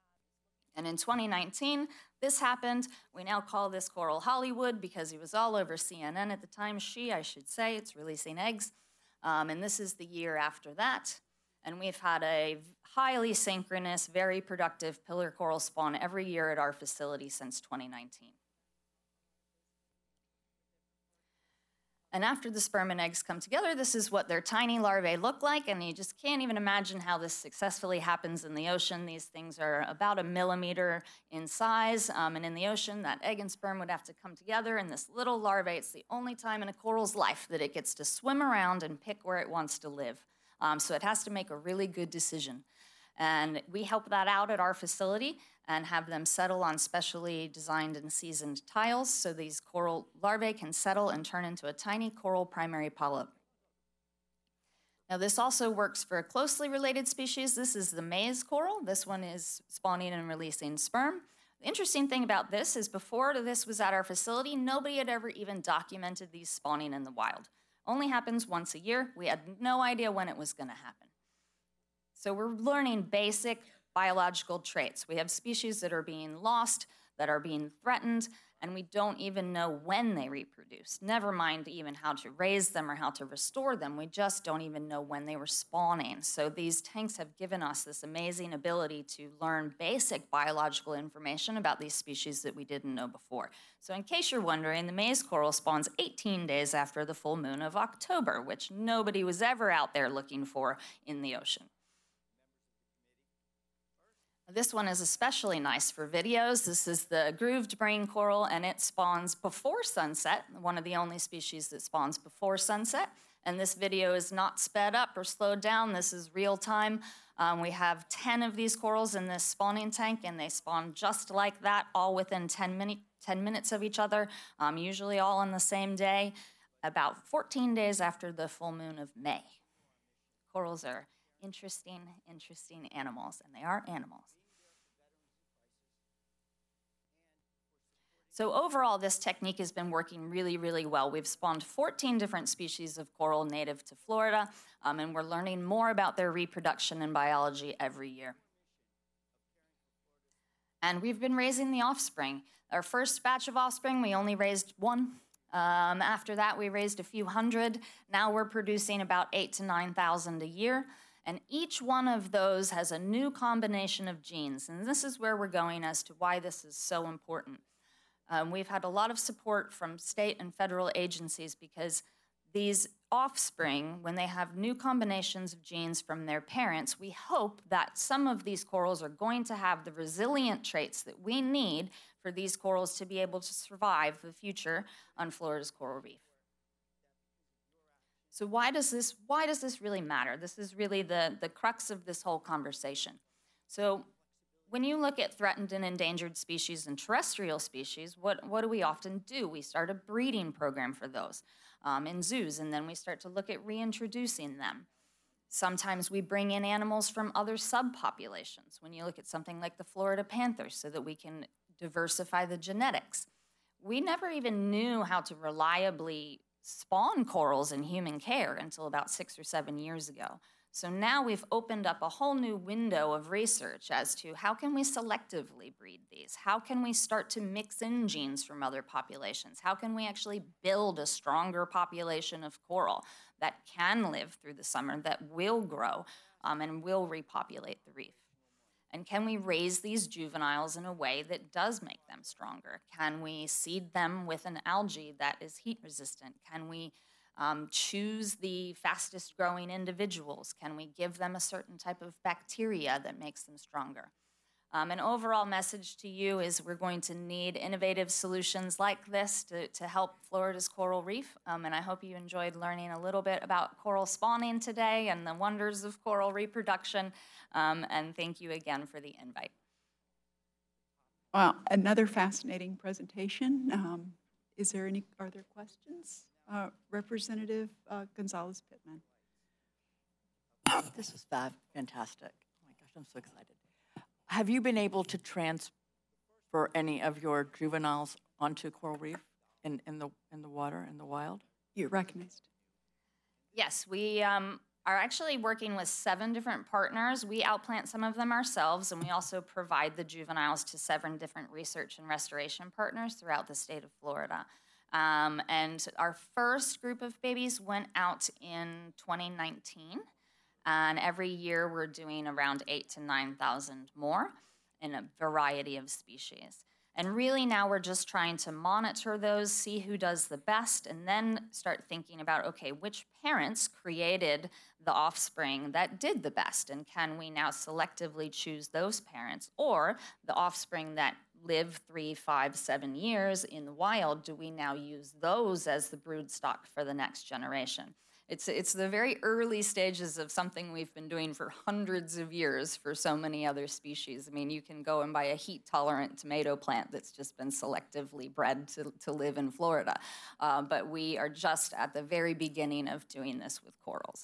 And in 2019, this happened. We now call this coral Hollywood because he was all over CNN at the time. I should say, it's releasing eggs. And this is the year after that. And we've had a highly synchronous, very productive pillar coral spawn every year at our facility since 2019. And after the sperm and eggs come together, this is what their tiny larvae look like, and you just can't even imagine how this successfully happens in the ocean. These things are about 1 millimeter in size, and in the ocean, that egg and sperm would have to come together, and this little larvae, it's the only time in a coral's life that it gets to swim around and pick where it wants to live. So it has to make a really good decision. And we help that out at our facility and have them settle on specially designed and seasoned tiles so these coral larvae can settle and turn into a tiny coral primary polyp. Now this also works for a closely related species. This is the maize coral. This one is spawning and releasing sperm. The interesting thing about this is before this was at our facility, nobody had ever even documented these spawning in the wild. Only happens once a year. We had no idea when it was going to happen. So we're learning basic biological traits. We have species that are being lost, that are being threatened, and we don't even know when they reproduce. Never mind even how to raise them or how to restore them. We just don't even know when they were spawning. So these tanks have given us this amazing ability to learn basic biological information about these species that we didn't know before. So in case you're wondering, the maize coral spawns 18 days after the full moon of October, which nobody was ever out there looking for in the ocean. This one is especially nice for videos. This is the grooved brain coral, and it spawns before sunset, one of the only species that spawns before sunset. And this video is not sped up or slowed down. This is real time. We have 10 of these corals in this spawning tank, and they spawn just like that, all within 10 minutes of each other, usually all on the same day, about 14 days after the full moon of May. Corals are interesting animals, and they are animals. So overall, this technique has been working really, really well. We've spawned 14 different species of coral native to Florida, and we're learning more about their reproduction and biology every year. And we've been raising the offspring. Our first batch of offspring, we only raised one. After that, we raised a few hundred. Now we're producing about 8,000 to 9,000 a year. And each one of those has a new combination of genes. And this is where we're going as to why this is so important. We've had a lot of support from state and federal agencies because these offspring, when they have new combinations of genes from their parents, we hope that some of these corals are going to have the resilient traits that we need for these corals to be able to survive the future on Florida's coral reef. So why does this really matter? This is really the crux of this whole conversation. So when you look at threatened and endangered species and terrestrial species, what do we often do? We start a breeding program for those in zoos, and then we start to look at reintroducing them. Sometimes we bring in animals from other subpopulations. When you look at something like the Florida panther, so that we can diversify the genetics. We never even knew how to reliably spawn corals in human care until about 6 or 7 years ago. So now we've opened up a whole new window of research as to how can we selectively breed these? How can we start to mix in genes from other populations? How can we actually build a stronger population of coral that can live through the summer, that will grow and will repopulate the reef? And can we raise these juveniles in a way that does make them stronger? Can we seed them with an algae that is heat resistant? Can we choose the fastest growing individuals? Can we give them a certain type of bacteria that makes them stronger? An overall message to you is we're going to need innovative solutions like this to help Florida's coral reef. And I hope you enjoyed learning a little bit about coral spawning today and the wonders of coral reproduction. And thank you again for the invite. Wow, another fascinating presentation. Are there questions? Representative Gonzalez Pittman. This was fantastic. Oh my gosh, I'm so excited. Have you been able to transfer any of your juveniles onto coral reef in the water, in the wild? You're recognized. Yes, we are actually working with 7 different partners. We outplant some of them ourselves, and we also provide the juveniles to 7 different research and restoration partners throughout the state of Florida. And our first group of babies went out in 2019. And every year we're doing around 8,000 to 9,000 more in a variety of species. And really now we're just trying to monitor those, see who does the best, and then start thinking about, okay, which parents created the offspring that did the best? And can we now selectively choose those parents? Or the offspring that live 3, 5, 7 years in the wild, do we now use those as the brood stock for the next generation? It's the very early stages of something we've been doing for hundreds of years for so many other species. I mean, you can go and buy a heat-tolerant tomato plant that's just been selectively bred to live in Florida. But we are just at the very beginning of doing this with corals.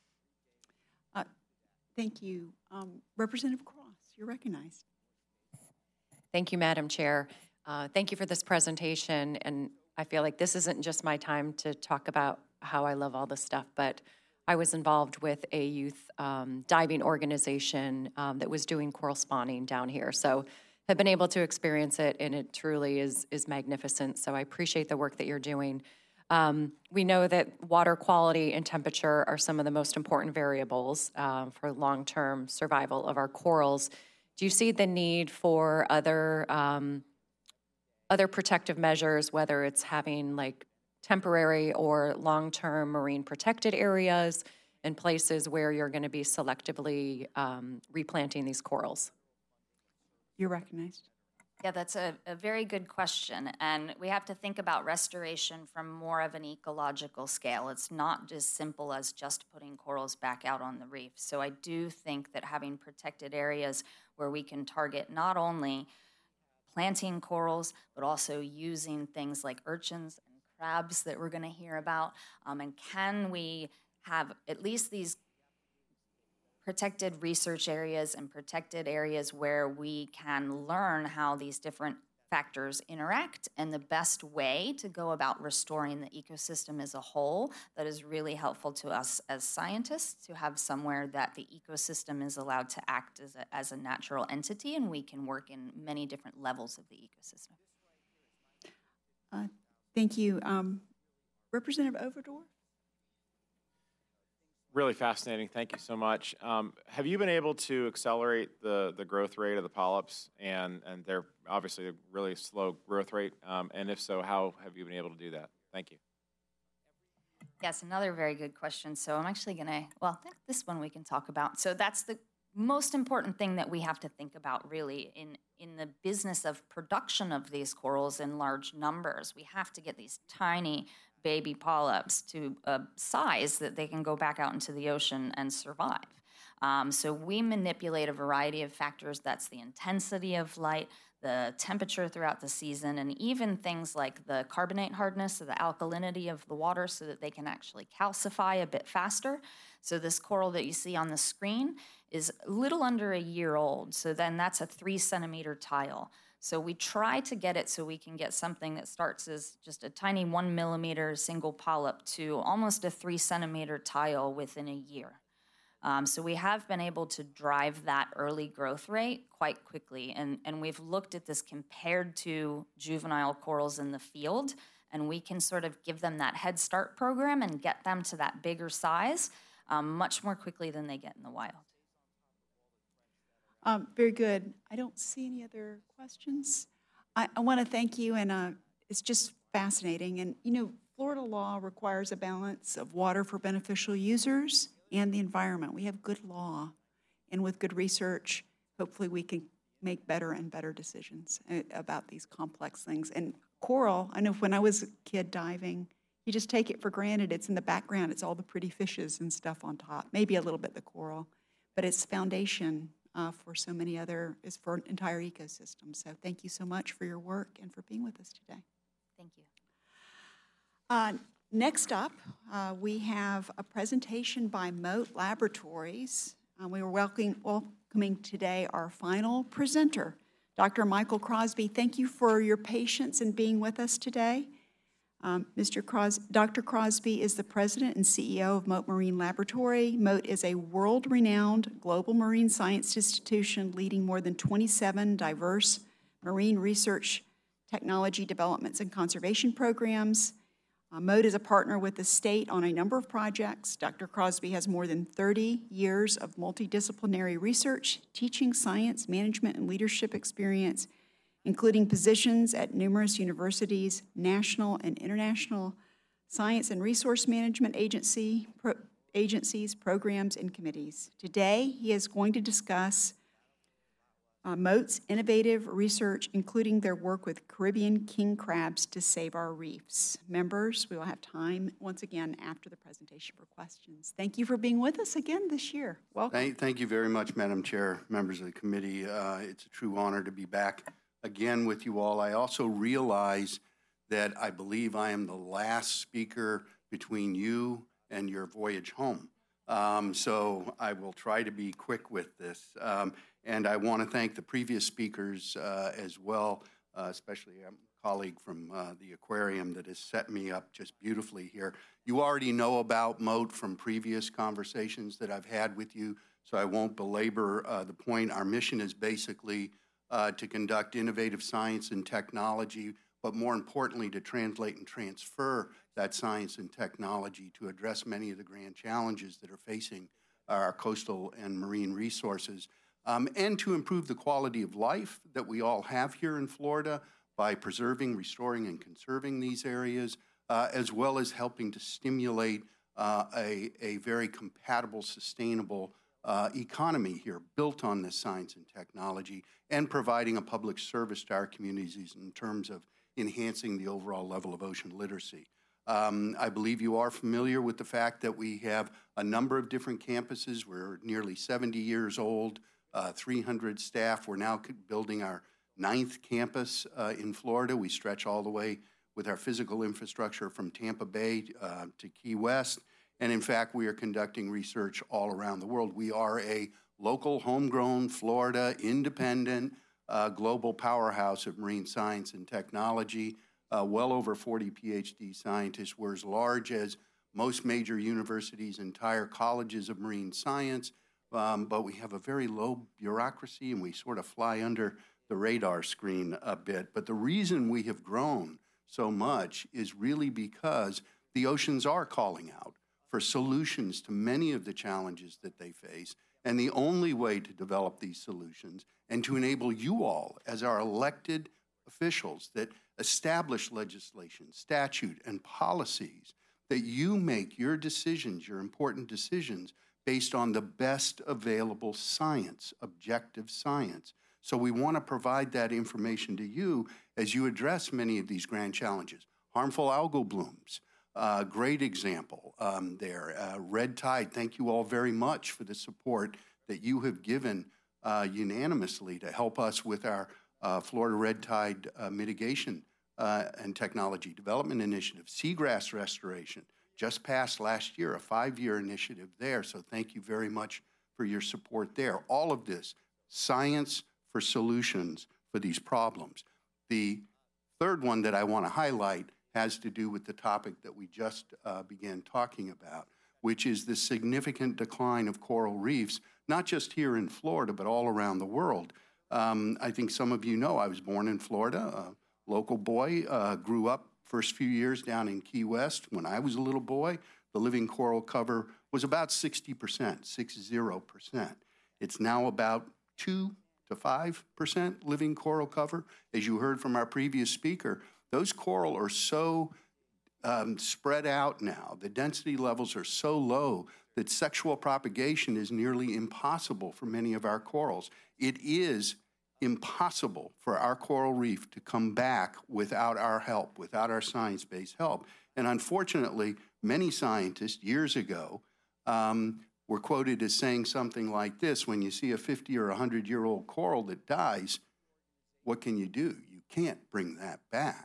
Thank you. Representative Cross, you're recognized. Thank you, Madam Chair. Thank you for this presentation. And I feel like this isn't just my time to talk about how I love all this stuff, but I was involved with a youth diving organization that was doing coral spawning down here. So have been able to experience it, and it truly is magnificent. So I appreciate the work that you're doing. We know that water quality and temperature are some of the most important variables for long-term survival of our corals. Do you see the need for other protective measures, whether it's having like temporary or long-term marine protected areas and places where you're going to be selectively replanting these corals? You're recognized. Yeah, that's a very good question. And we have to think about restoration from more of an ecological scale. It's not as simple as just putting corals back out on the reef. So I do think that having protected areas where we can target not only planting corals, but also using things like urchins and crabs that we're going to hear about. And can we have at least these protected research areas and protected areas where we can learn how these different factors interact and the best way to go about restoring the ecosystem as a whole that is really helpful to us as scientists to have somewhere that the ecosystem is allowed to act as a natural entity and we can work in many different levels of the ecosystem. Thank you. Representative Overdorf? Really fascinating. Thank you so much. Have you been able to accelerate the growth rate of the polyps? And they're obviously a really slow growth rate. And if so, how have you been able to do that? Thank you. Yes, another very good question. So I'm actually going to, I think this one we can talk about. So that's the most important thing that we have to think about really in the business of production of these corals in large numbers. We have to get these tiny baby polyps to a size that they can go back out into the ocean and survive. So we manipulate a variety of factors. That's the intensity of light, the temperature throughout the season, and even things like the carbonate hardness or the alkalinity of the water so that they can actually calcify a bit faster. So this coral that you see on the screen is a little under a year old. So then that's a 3-centimeter tile. So we try to get it so we can get something that starts as just a tiny 1 millimeter single polyp to almost a 3-centimeter tile within a year. So we have been able to drive that early growth rate quite quickly. And we've looked at this compared to juvenile corals in the field, and we can sort of give them that Head Start program and get them to that bigger size much more quickly than they get in the wild. Very good. I don't see any other questions. I want to thank you, and it's just fascinating. And, you know, Florida law requires a balance of water for beneficial users and the environment. We have good law, and with good research, hopefully we can make better and better decisions about these complex things. And coral, I know when I was a kid diving, you just take it for granted. It's in the background. It's all the pretty fishes and stuff on top, maybe a little bit the coral, but it's foundation for so many other, is for an entire ecosystem. So thank you so much for your work and for being with us today. Thank you. Next up, we have a presentation by Mote Laboratories. We are welcoming today our final presenter, Dr. Michael Crosby. Thank you for your patience in being with us today. Dr. Crosby is the president and CEO of Mote Marine Laboratory. Mote is a world-renowned global marine science institution leading more than 27 diverse marine research, technology developments, and conservation programs. Mote is a partner with the state on a number of projects. Dr. Crosby has more than 30 years of multidisciplinary research, teaching, science, management, and leadership experience, including positions at numerous universities, national and international science and resource management agencies, programs, and committees. Today, he is going to discuss Mote's innovative research, including their work with Caribbean king crabs to save our reefs. Members, we will have time once again after the presentation for questions. Thank you for being with us again this year. Welcome. Thank you very much, Madam Chair, members of the committee. It's a true honor to be back again with you all. I also realize that I believe I am the last speaker between you and your voyage home. So I will try to be quick with this. And I want to thank the previous speakers as well, especially a colleague from the aquarium that has set me up just beautifully here. You already know about Mote from previous conversations that I've had with you, so I won't belabor the point. Our mission is basically to conduct innovative science and technology, but more importantly, to translate and transfer that science and technology to address many of the grand challenges that are facing our coastal and marine resources, and to improve the quality of life that we all have here in Florida by preserving, restoring, and conserving these areas, as well as helping to stimulate a very compatible, sustainable economy here built on this science and technology, and providing a public service to our communities in terms of enhancing the overall level of ocean literacy. I believe you are familiar with the fact that we have a number of different campuses. We're nearly 70 years old, 300 staff. We're now building our 9th campus in Florida. We stretch all the way with our physical infrastructure from Tampa Bay to Key West. And in fact, we are conducting research all around the world. We are a local, homegrown, Florida, independent, global powerhouse of marine science and technology. Well over 40 PhD scientists. We're as large as most major universities' entire colleges of marine science, but we have a very low bureaucracy, and we sort of fly under the radar screen a bit. But the reason we have grown so much is really because the oceans are calling out for solutions to many of the challenges that they face. And the only way to develop these solutions and to enable you all as our elected officials that establish legislation, statute, and policies, that you make your decisions, your important decisions, based on the best available science, objective science. So we want to provide that information to you as you address many of these grand challenges. Harmful algal blooms, Great example there. Red Tide, thank you all very much for the support that you have given unanimously to help us with our Florida Red Tide mitigation and technology development initiative. Seagrass restoration just passed last year, a 5-year initiative there. So thank you very much for your support there. All of this, science for solutions for these problems. The third one that I want to highlight has to do with the topic that we just began talking about, which is the significant decline of coral reefs, not just here in Florida, but all around the world. I think some of you know I was born in Florida, a local boy, grew up first few years down in Key West. When I was a little boy, the living coral cover was about 60%, 60%. It's now about 2 to 5% living coral cover. As you heard from our previous speaker, those coral are so spread out now. The density levels are so low that sexual propagation is nearly impossible for many of our corals. It is impossible for our coral reef to come back without our help, without our science-based help. And unfortunately, many scientists years ago were quoted as saying something like this: when you see a 50 or 100-year-old coral that dies, what can you do? You can't bring that back.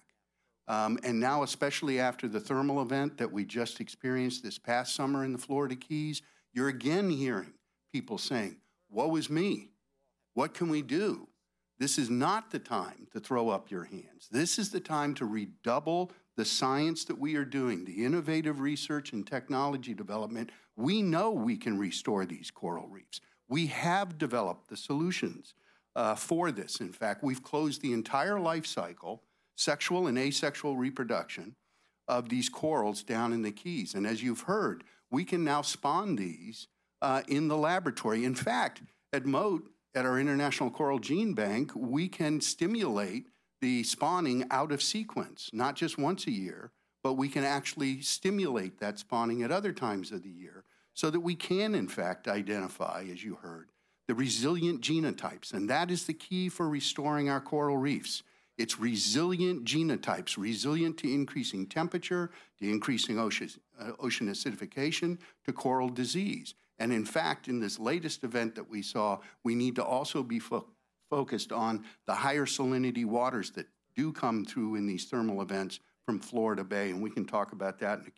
And now, especially after the thermal event that we just experienced this past summer in the Florida Keys, you're again hearing people saying, woe is me. What can we do? This is not the time to throw up your hands. This is the time to redouble the science that we are doing, the innovative research and technology development. We know we can restore these coral reefs. We have developed the solutions for this. In fact, we've closed the entire life cycle, sexual and asexual reproduction of these corals down in the Keys. And as you've heard, we can now spawn these in the laboratory. In fact, at Mote, at our International Coral Gene Bank, we can stimulate the spawning out of sequence, not just once a year, but we can actually stimulate that spawning at other times of the year so that we can, in fact, identify, as you heard, the resilient genotypes. And that is the key for restoring our coral reefs. It's resilient genotypes, resilient to increasing temperature, to increasing ocean acidification, to coral disease. And in fact, in this latest event that we saw, we need to also be focused on the higher salinity waters that do come through in these thermal events from Florida Bay. And we can talk about that in the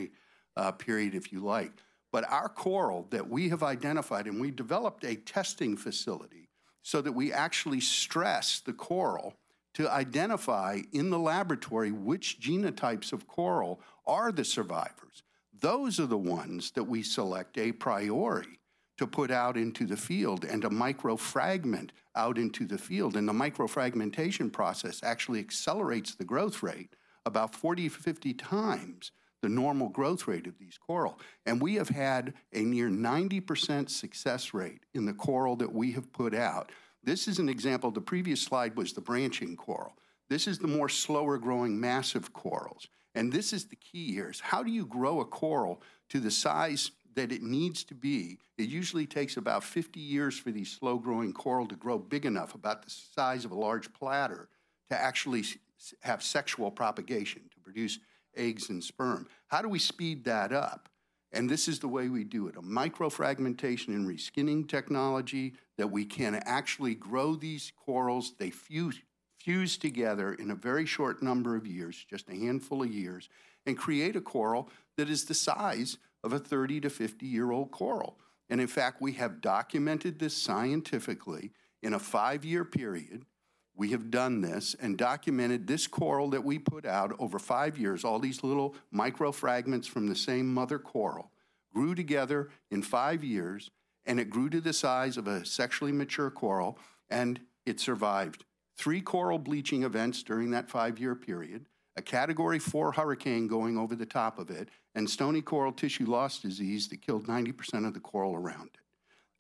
Q&A period if you like. But our coral that we have identified, and we developed a testing facility so that we actually stress the coral to identify in the laboratory which genotypes of coral are the survivors. Those are the ones that we select a priori to put out into the field and to microfragment out into the field. And the microfragmentation process actually accelerates the growth rate about 40 to 50 times the normal growth rate of these coral. And we have had a near 90% success rate in the coral that we have put out. This is an example. The previous slide was the branching coral. This is the more slower growing massive corals. And this is the key here, is how do you grow a coral to the size that it needs to be? It usually takes about 50 years for these slow-growing coral to grow big enough, about the size of a large platter, to actually have sexual propagation, to produce eggs and sperm. How do we speed that up? And this is the way we do it, a microfragmentation and reskinning technology that we can actually grow these corals. They fuse together in a very short number of years, just a handful of years, and create a coral that is the size of a 30 to 50-year-old coral. And in fact, we have documented this scientifically in a 5-year period. We have done this and documented this coral that we put out over 5 years. All these little microfragments from the same mother coral grew together in 5 years, and it grew to the size of a sexually mature coral, and it survived 3 coral bleaching events during that 5-year period, a Category 4 hurricane going over the top of it, and stony coral tissue loss disease that killed 90% of the coral around it.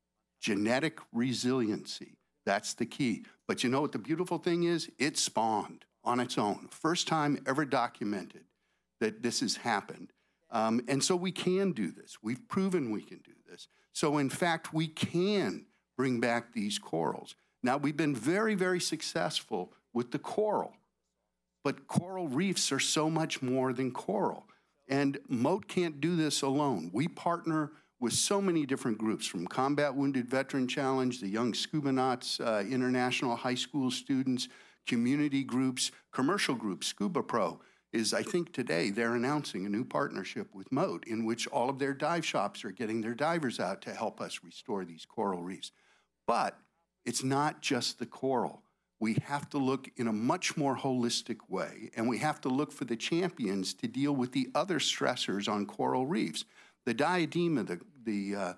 Genetic resiliency, that's the key. But you know what the beautiful thing is? It spawned on its own. First time ever documented that this has happened. And so we can do this. We've proven we can do this. So in fact, we can bring back these corals. Now, we've been very, very successful with the coral, but coral reefs are so much more than coral. And Moat can't do this alone. We partner with so many different groups, from Combat Wounded Veteran Challenge, the Young Scuba Nauts, international high school students, community groups, commercial groups. Scuba Pro is, I think today, they're announcing a new partnership with Moat in which all of their dive shops are getting their divers out to help us restore these coral reefs. But it's not just the coral. We have to look in a much more holistic way, and we have to look for the champions to deal with the other stressors on coral reefs. The diadema, the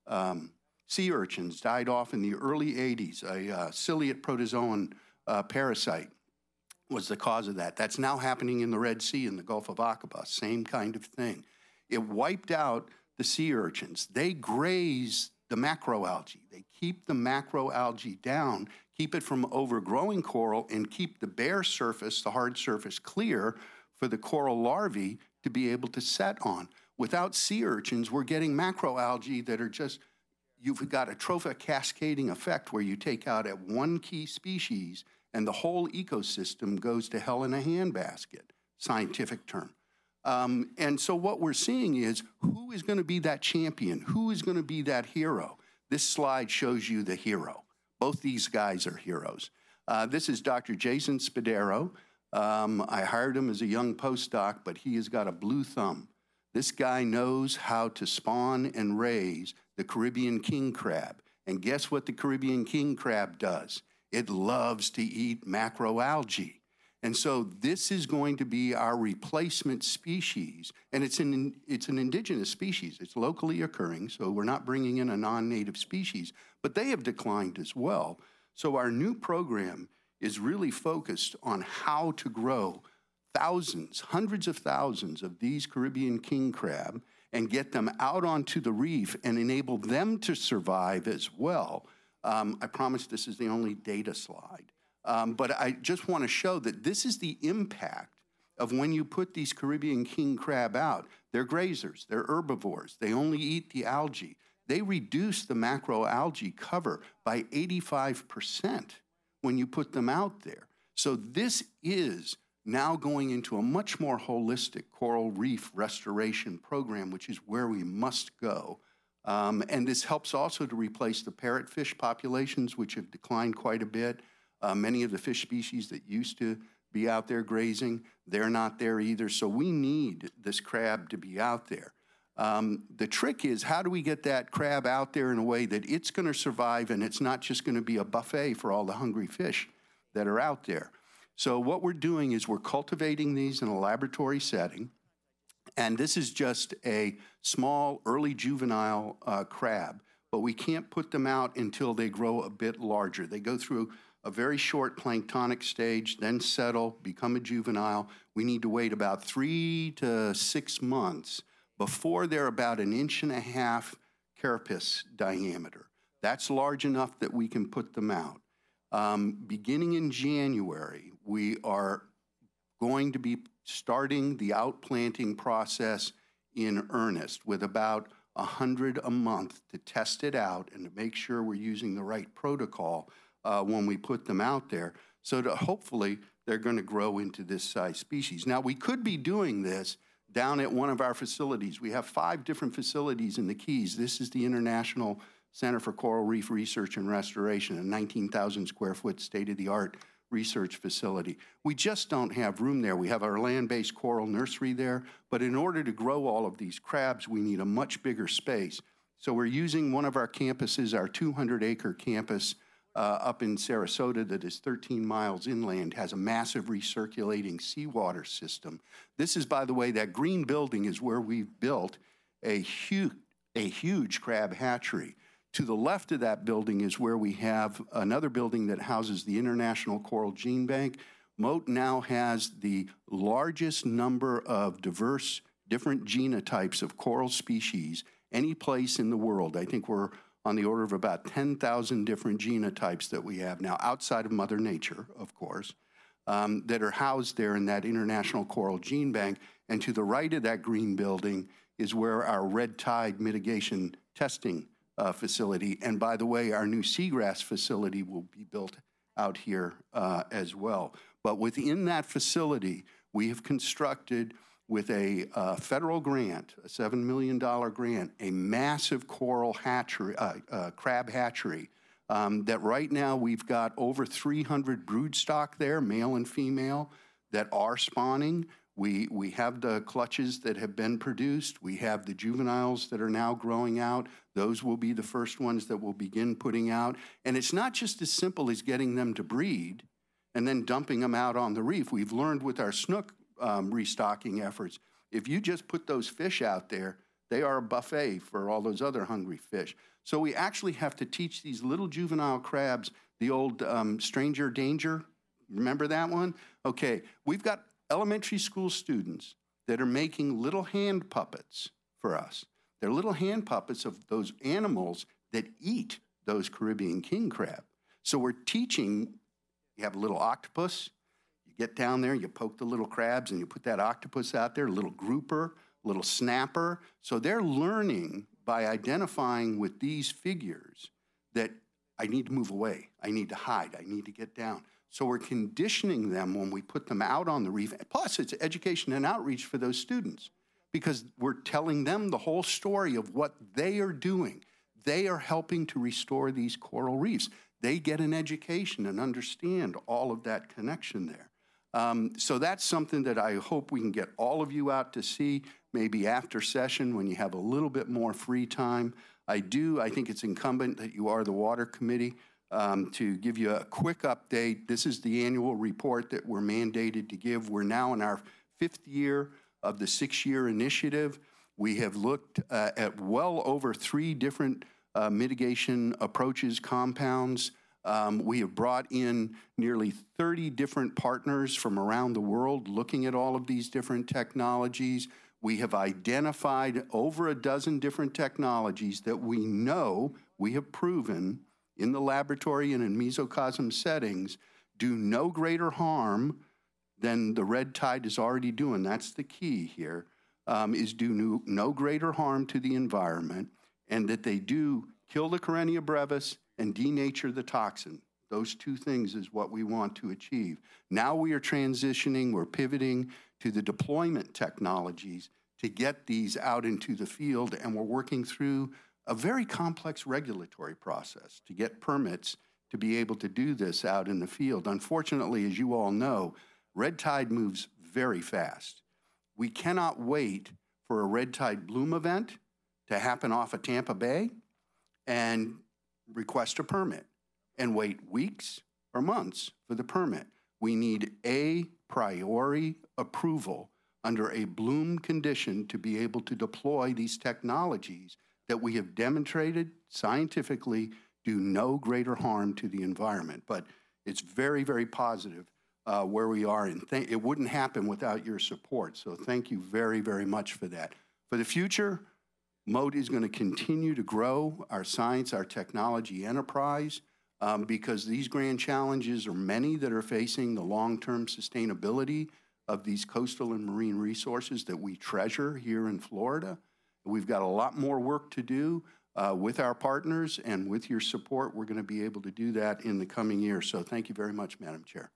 sea urchins died off in the early 80s. A ciliate protozoan parasite was the cause of that. That's now happening in the Red Sea in the Gulf of Aqaba, same kind of thing. It wiped out the sea urchins. They graze the macroalgae. They keep the macroalgae down, keep it from overgrowing coral, and keep the bare surface, the hard surface, clear for the coral larvae to be able to set on. Without sea urchins, we're getting macroalgae that are just, you've got a trophic cascading effect where you take out at one key species and the whole ecosystem goes to hell in a handbasket, scientific term. And so what we're seeing is who is going to be that champion? Who is going to be that hero? This slide shows you the hero. Both these guys are heroes. This is Dr. Jason Spadaro. I hired him as a young postdoc, but he has got a blue thumb. This guy knows how to spawn and raise the Caribbean king crab. And guess what the Caribbean king crab does? It loves to eat macroalgae. And so this is going to be our replacement species. And it's an indigenous species. It's locally occurring, so we're not bringing in a non-native species. But they have declined as well. So our new program is really focused on how to grow thousands, hundreds of thousands of these Caribbean king crab and get them out onto the reef and enable them to survive as well. I promise this is the only data slide. But I just want to show that this is the impact of when you put these Caribbean king crab out. They're grazers, they're herbivores, they only eat the algae. They reduce the macroalgae cover by 85% when you put them out there. So this is now going into a much more holistic coral reef restoration program, which is where we must go. And this helps also to replace the parrotfish populations, which have declined quite a bit. Many of the fish species that used to be out there grazing, they're not there either. So we need this crab to be out there. The trick is, how do we get that crab out there in a way that it's going to survive and it's not just going to be a buffet for all the hungry fish that are out there? So what we're doing is we're cultivating these in a laboratory setting. And this is just a small, early juvenile crab, but we can't put them out until they grow a bit larger. They go through a very short planktonic stage, then settle, become a juvenile. We need to wait about 3 to 6 months before they're about 1.5 inches carapace diameter. That's large enough that we can put them out. Beginning in January, we are going to be starting the outplanting process in earnest with about 100 a month to test it out and to make sure we're using the right protocol when we put them out there, so that hopefully they're going to grow into this size species. Now, we could be doing this down at one of our facilities. We have 5 different facilities in the Keys. This is the International Center for Coral Reef Research and Restoration, a 19,000 square foot state-of-the-art research facility. We just don't have room there. We have our land-based coral nursery there, but in order to grow all of these crabs, we need a much bigger space. So we're using one of our campuses, our 200-acre campus up in Sarasota that is 13 miles inland, has a massive recirculating seawater system. This is, by the way, that green building is where we've built a huge crab hatchery. To the left of that building is where we have another building that houses the International Coral Gene Bank. Moat now has the largest number of diverse, different genotypes of coral species any place in the world. I think we're on the order of about 10,000 different genotypes that we have now, outside of Mother Nature, of course, that are housed there in that International Coral Gene Bank. And to the right of that green building is where our red tide mitigation testing facility, and by the way, our new seagrass facility will be built out here as well. But within that facility, we have constructed with a federal grant, a $7 million grant, a massive coral hatchery, crab hatchery, that right now we've got over 300 broodstock there, male and female, that are spawning. We have the clutches that have been produced. We have the juveniles that are now growing out. Those will be the first ones that we'll begin putting out. And it's not just as simple as getting them to breed and then dumping them out on the reef. We've learned with our snook restocking efforts, if you just put those fish out there, they are a buffet for all those other hungry fish. So we actually have to teach these little juvenile crabs the old stranger danger. Remember that one? Okay, we've got elementary school students that are making little hand puppets for us. They're little hand puppets of those animals that eat those Caribbean king crab. So we're teaching, you have a little octopus, you get down there, you poke the little crabs, and you put that octopus out there, a little grouper, a little snapper. So they're learning by identifying with these figures that I need to move away, I need to hide, I need to get down. So we're conditioning them when we put them out on the reef. Plus, it's education and outreach for those students because we're telling them the whole story of what they are doing. They are helping to restore these coral reefs. They get an education and understand all of that connection there. So that's something that I hope we can get all of you out to see, maybe after session when you have a little bit more free time. I think it's incumbent that you are the Water Committee. To give you a quick update, this is the annual report that we're mandated to give. We're now in our 5th year of the 6-year initiative. We have looked at well over 3 different mitigation approaches, compounds. We have brought in nearly 30 different partners from around the world looking at all of these different technologies. We have identified over a dozen different technologies that we know, we have proven, in the laboratory and in mesocosm settings, do no greater harm than the red tide is already doing. That's the key here, is do no greater harm to the environment, and that they do kill the Karenia brevis and denature the toxin. Those 2 things is what we want to achieve. Now we are transitioning, we're pivoting to the deployment technologies to get these out into the field, and we're working through a very complex regulatory process to get permits to be able to do this out in the field. Unfortunately, as you all know, red tide moves very fast. We cannot wait for a red tide bloom event to happen off of Tampa Bay and request a permit and wait weeks or months for the permit. We need a priori approval under a bloom condition to be able to deploy these technologies that we have demonstrated scientifically do no greater harm to the environment. But it's very, very positive where we are, and it wouldn't happen without your support. So thank you very, very much for that. For the future, MODE is going to continue to grow our science, our technology enterprise, because these grand challenges are many that are facing the long-term sustainability of these coastal and marine resources that we treasure here in Florida. We've got a lot more work to do with our partners, and with your support, we're going to be able to do that in the coming years. So thank you very much, Madam Chair.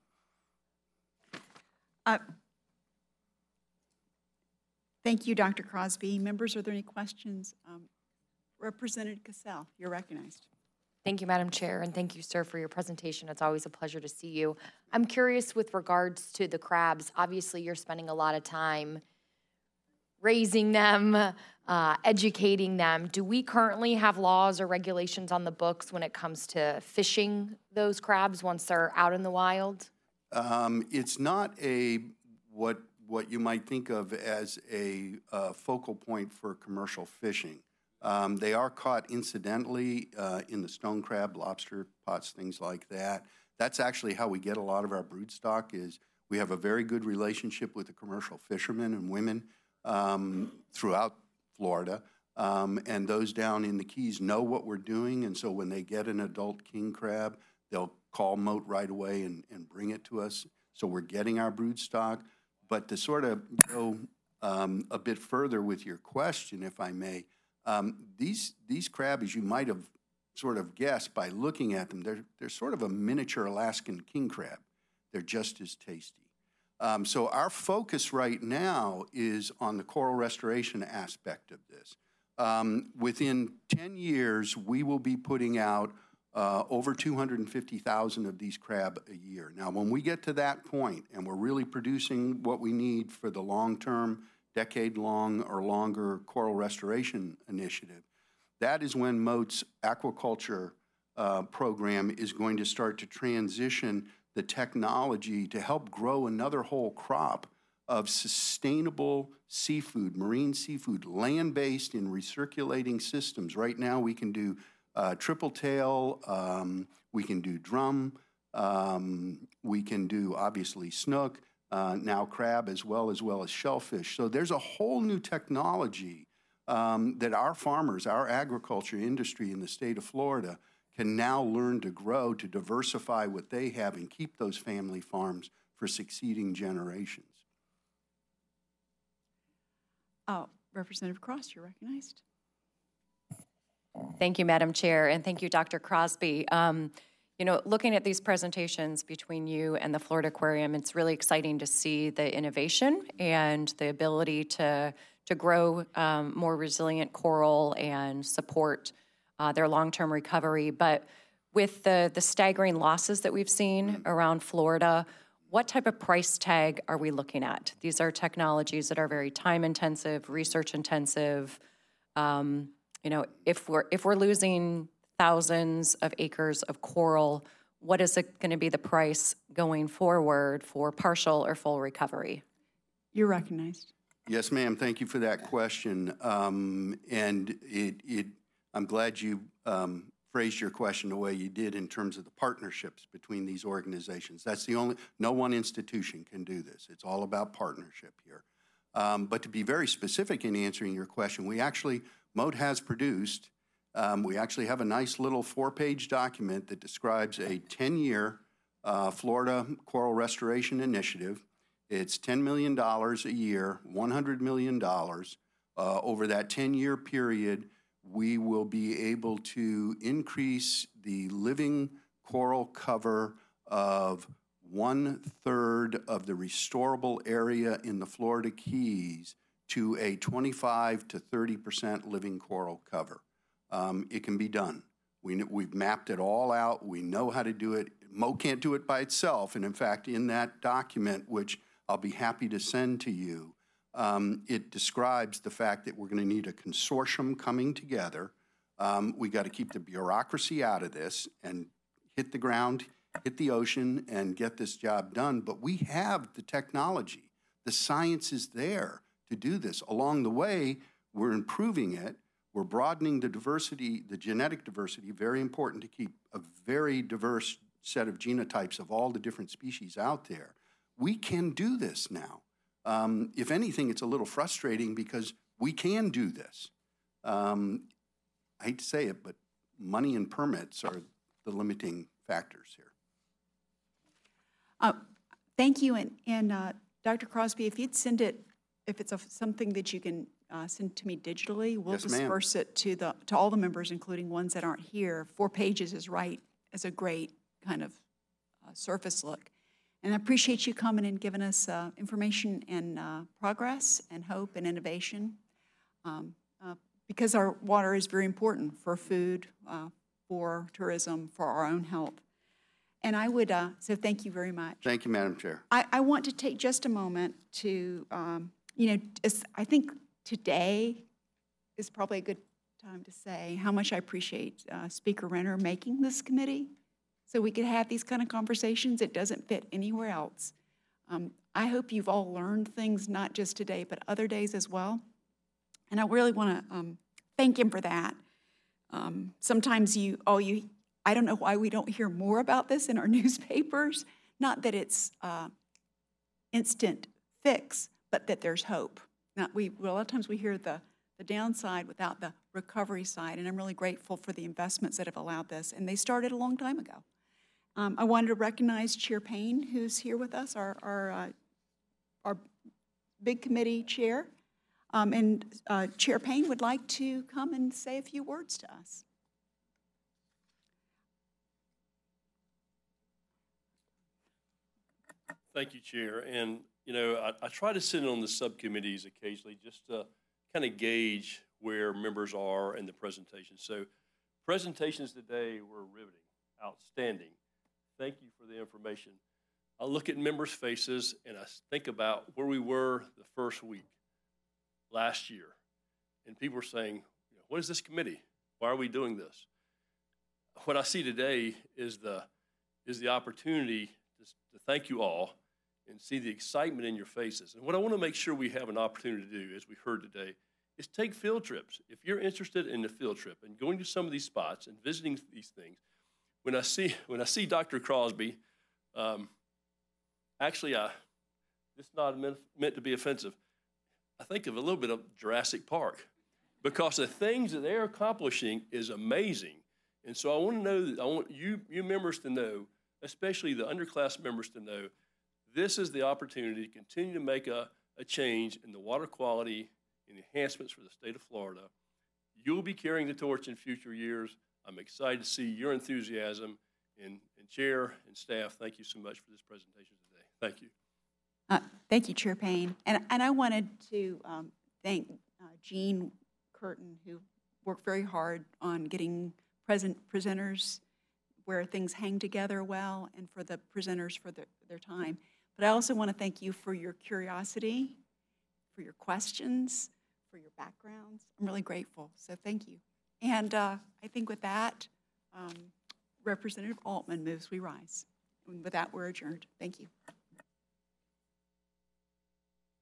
Thank you, Dr. Crosby. Members, are there any questions? Representative Cassell, you're recognized. Thank you, Madam Chair, and thank you, sir, for your presentation. It's always a pleasure to see you. I'm curious with regards to the crabs. Obviously, you're spending a lot of time raising them, educating them. Do we currently have laws or regulations on the books when it comes to fishing those crabs once they're out in the wild? It's not what you might think of as a focal point for commercial fishing. They are caught incidentally in the stone crab, lobster pots, things like that. That's actually how we get a lot of our broodstock. Is we have a very good relationship with the commercial fishermen and women throughout Florida, and those down in the Keys know what we're doing, and so when they get an adult king crab, they'll call MOTE right away and bring it to us. So we're getting our broodstock. But to sort of go a bit further with your question, if I may, these crab, as you might have sort of guessed by looking at them, they're sort of a miniature Alaskan king crab. They're just as tasty. So our focus right now is on the coral restoration aspect of this. Within 10 years, we will be putting out over 250,000 of these crab a year. Now, when we get to that point and we're really producing what we need for the long-term, decade-long or longer coral restoration initiative, that is when MOTE's aquaculture program is going to start to transition the technology to help grow another whole crop of sustainable seafood, marine seafood, land-based in recirculating systems. Right now we can do triple tail, we can do drum, we can do obviously snook, now crab as well as shellfish. So there's a whole new technology that our farmers, our agriculture industry in the state of Florida can now learn to grow, to diversify what they have and keep those family farms for succeeding generations. Representative Cross, you're recognized. Thank you, Madam Chair, and thank you, Dr. Crosby. You know, looking at these presentations between you and the Florida Aquarium, it's really exciting to see the innovation and the ability to grow more resilient coral and support their long-term recovery. But with the staggering losses that we've seen around Florida, what type of price tag are we looking at? These are technologies that are very time-intensive, research-intensive. You know, if we're losing thousands of acres of coral, what is it going to be the price going forward for partial or full recovery? You're recognized. Yes, ma'am. Thank you for that question. And I'm glad you phrased your question the way you did in terms of the partnerships between these organizations. That's the only, no one institution can do this. It's all about partnership here. But to be very specific in answering your question, we actually, MOTE has produced, we actually have a nice little 4-page document that describes a 10-year Florida Coral Restoration Initiative. It's $10 million a year, $100 million. Over that 10-year period, we will be able to increase the living coral cover of 1/3 of the restorable area in the Florida Keys to a 25 to 30% living coral cover. It can be done. We've mapped it all out. We know how to do it. MOTE can't do it by itself. And in fact, in that document, which I'll be happy to send to you, it describes the fact that we're going to need a consortium coming together. We got to keep the bureaucracy out of this and hit the ground, hit the ocean, and get this job done. But we have the technology. The science is there to do this. Along the way, we're improving it. We're broadening the diversity, the genetic diversity, very important to keep a very diverse set of genotypes of all the different species out there. We can do this now. If anything, it's a little frustrating because we can do this. I hate to say it, but money and permits are the limiting factors here. Thank you, and Dr. Crosby, if you'd send it, if it's something that you can send to me digitally, we'll Yes, ma'am. disperse it to all the members, including ones that aren't here. 4 pages is a great kind of surface look. And I appreciate you coming and giving us information and progress and hope and innovation because our water is very important for food, for tourism, for our own health. And I would, so thank you very much. Thank you, Madam Chair. I want to take just a moment to, I think today is probably a good time to say how much I appreciate Speaker Renner making this committee so we could have these kind of conversations. It doesn't fit anywhere else. I hope you've all learned things, not just today, but other days as well. And I really want to thank him for that. Sometimes I don't know why we don't hear more about this in our newspapers. Not that it's instant fix, but that there's hope. A lot of times we hear the downside without the recovery side, and I'm really grateful for the investments that have allowed this, and they started a long time ago. I wanted to recognize Chair Payne, who's here with us, our big committee chair. And Chair Payne would like to come and say a few words to us. Thank you, Chair. And you know, I try to sit in on the subcommittees occasionally just to kind of gauge where members are in the presentation. So presentations today were riveting, outstanding. Thank you for the information. I look at members' faces and I think about where we were the first week last year. And people were saying, what is this committee? Why are we doing this? What I see today is the opportunity to thank you all and see the excitement in your faces. And what I want to make sure we have an opportunity to do, as we heard today, is take field trips. If you're interested in a field trip and going to some of these spots and visiting these things, when I see Dr. Crosby, actually, this is not meant to be offensive. I think of a little bit of Jurassic Park, because the things that they're accomplishing is amazing. And so I want to know that I want you members to know, especially the underclass members to know, this is the opportunity to continue to make a change in the water quality and enhancements for the state of Florida. You'll be carrying the torch in future years. I'm excited to see your enthusiasm. And Chair and staff, thank you so much for this presentation today. Thank you. Thank you, Chair Payne. And I wanted to thank Jean Curtin, who worked very hard on getting presenters where things hang together well, and for the presenters for their time. But I also want to thank you for your curiosity, for your questions, for your backgrounds. I'm really grateful, so thank you. And I think with that, Representative Altman moves we rise. And with that, we're adjourned. Thank you.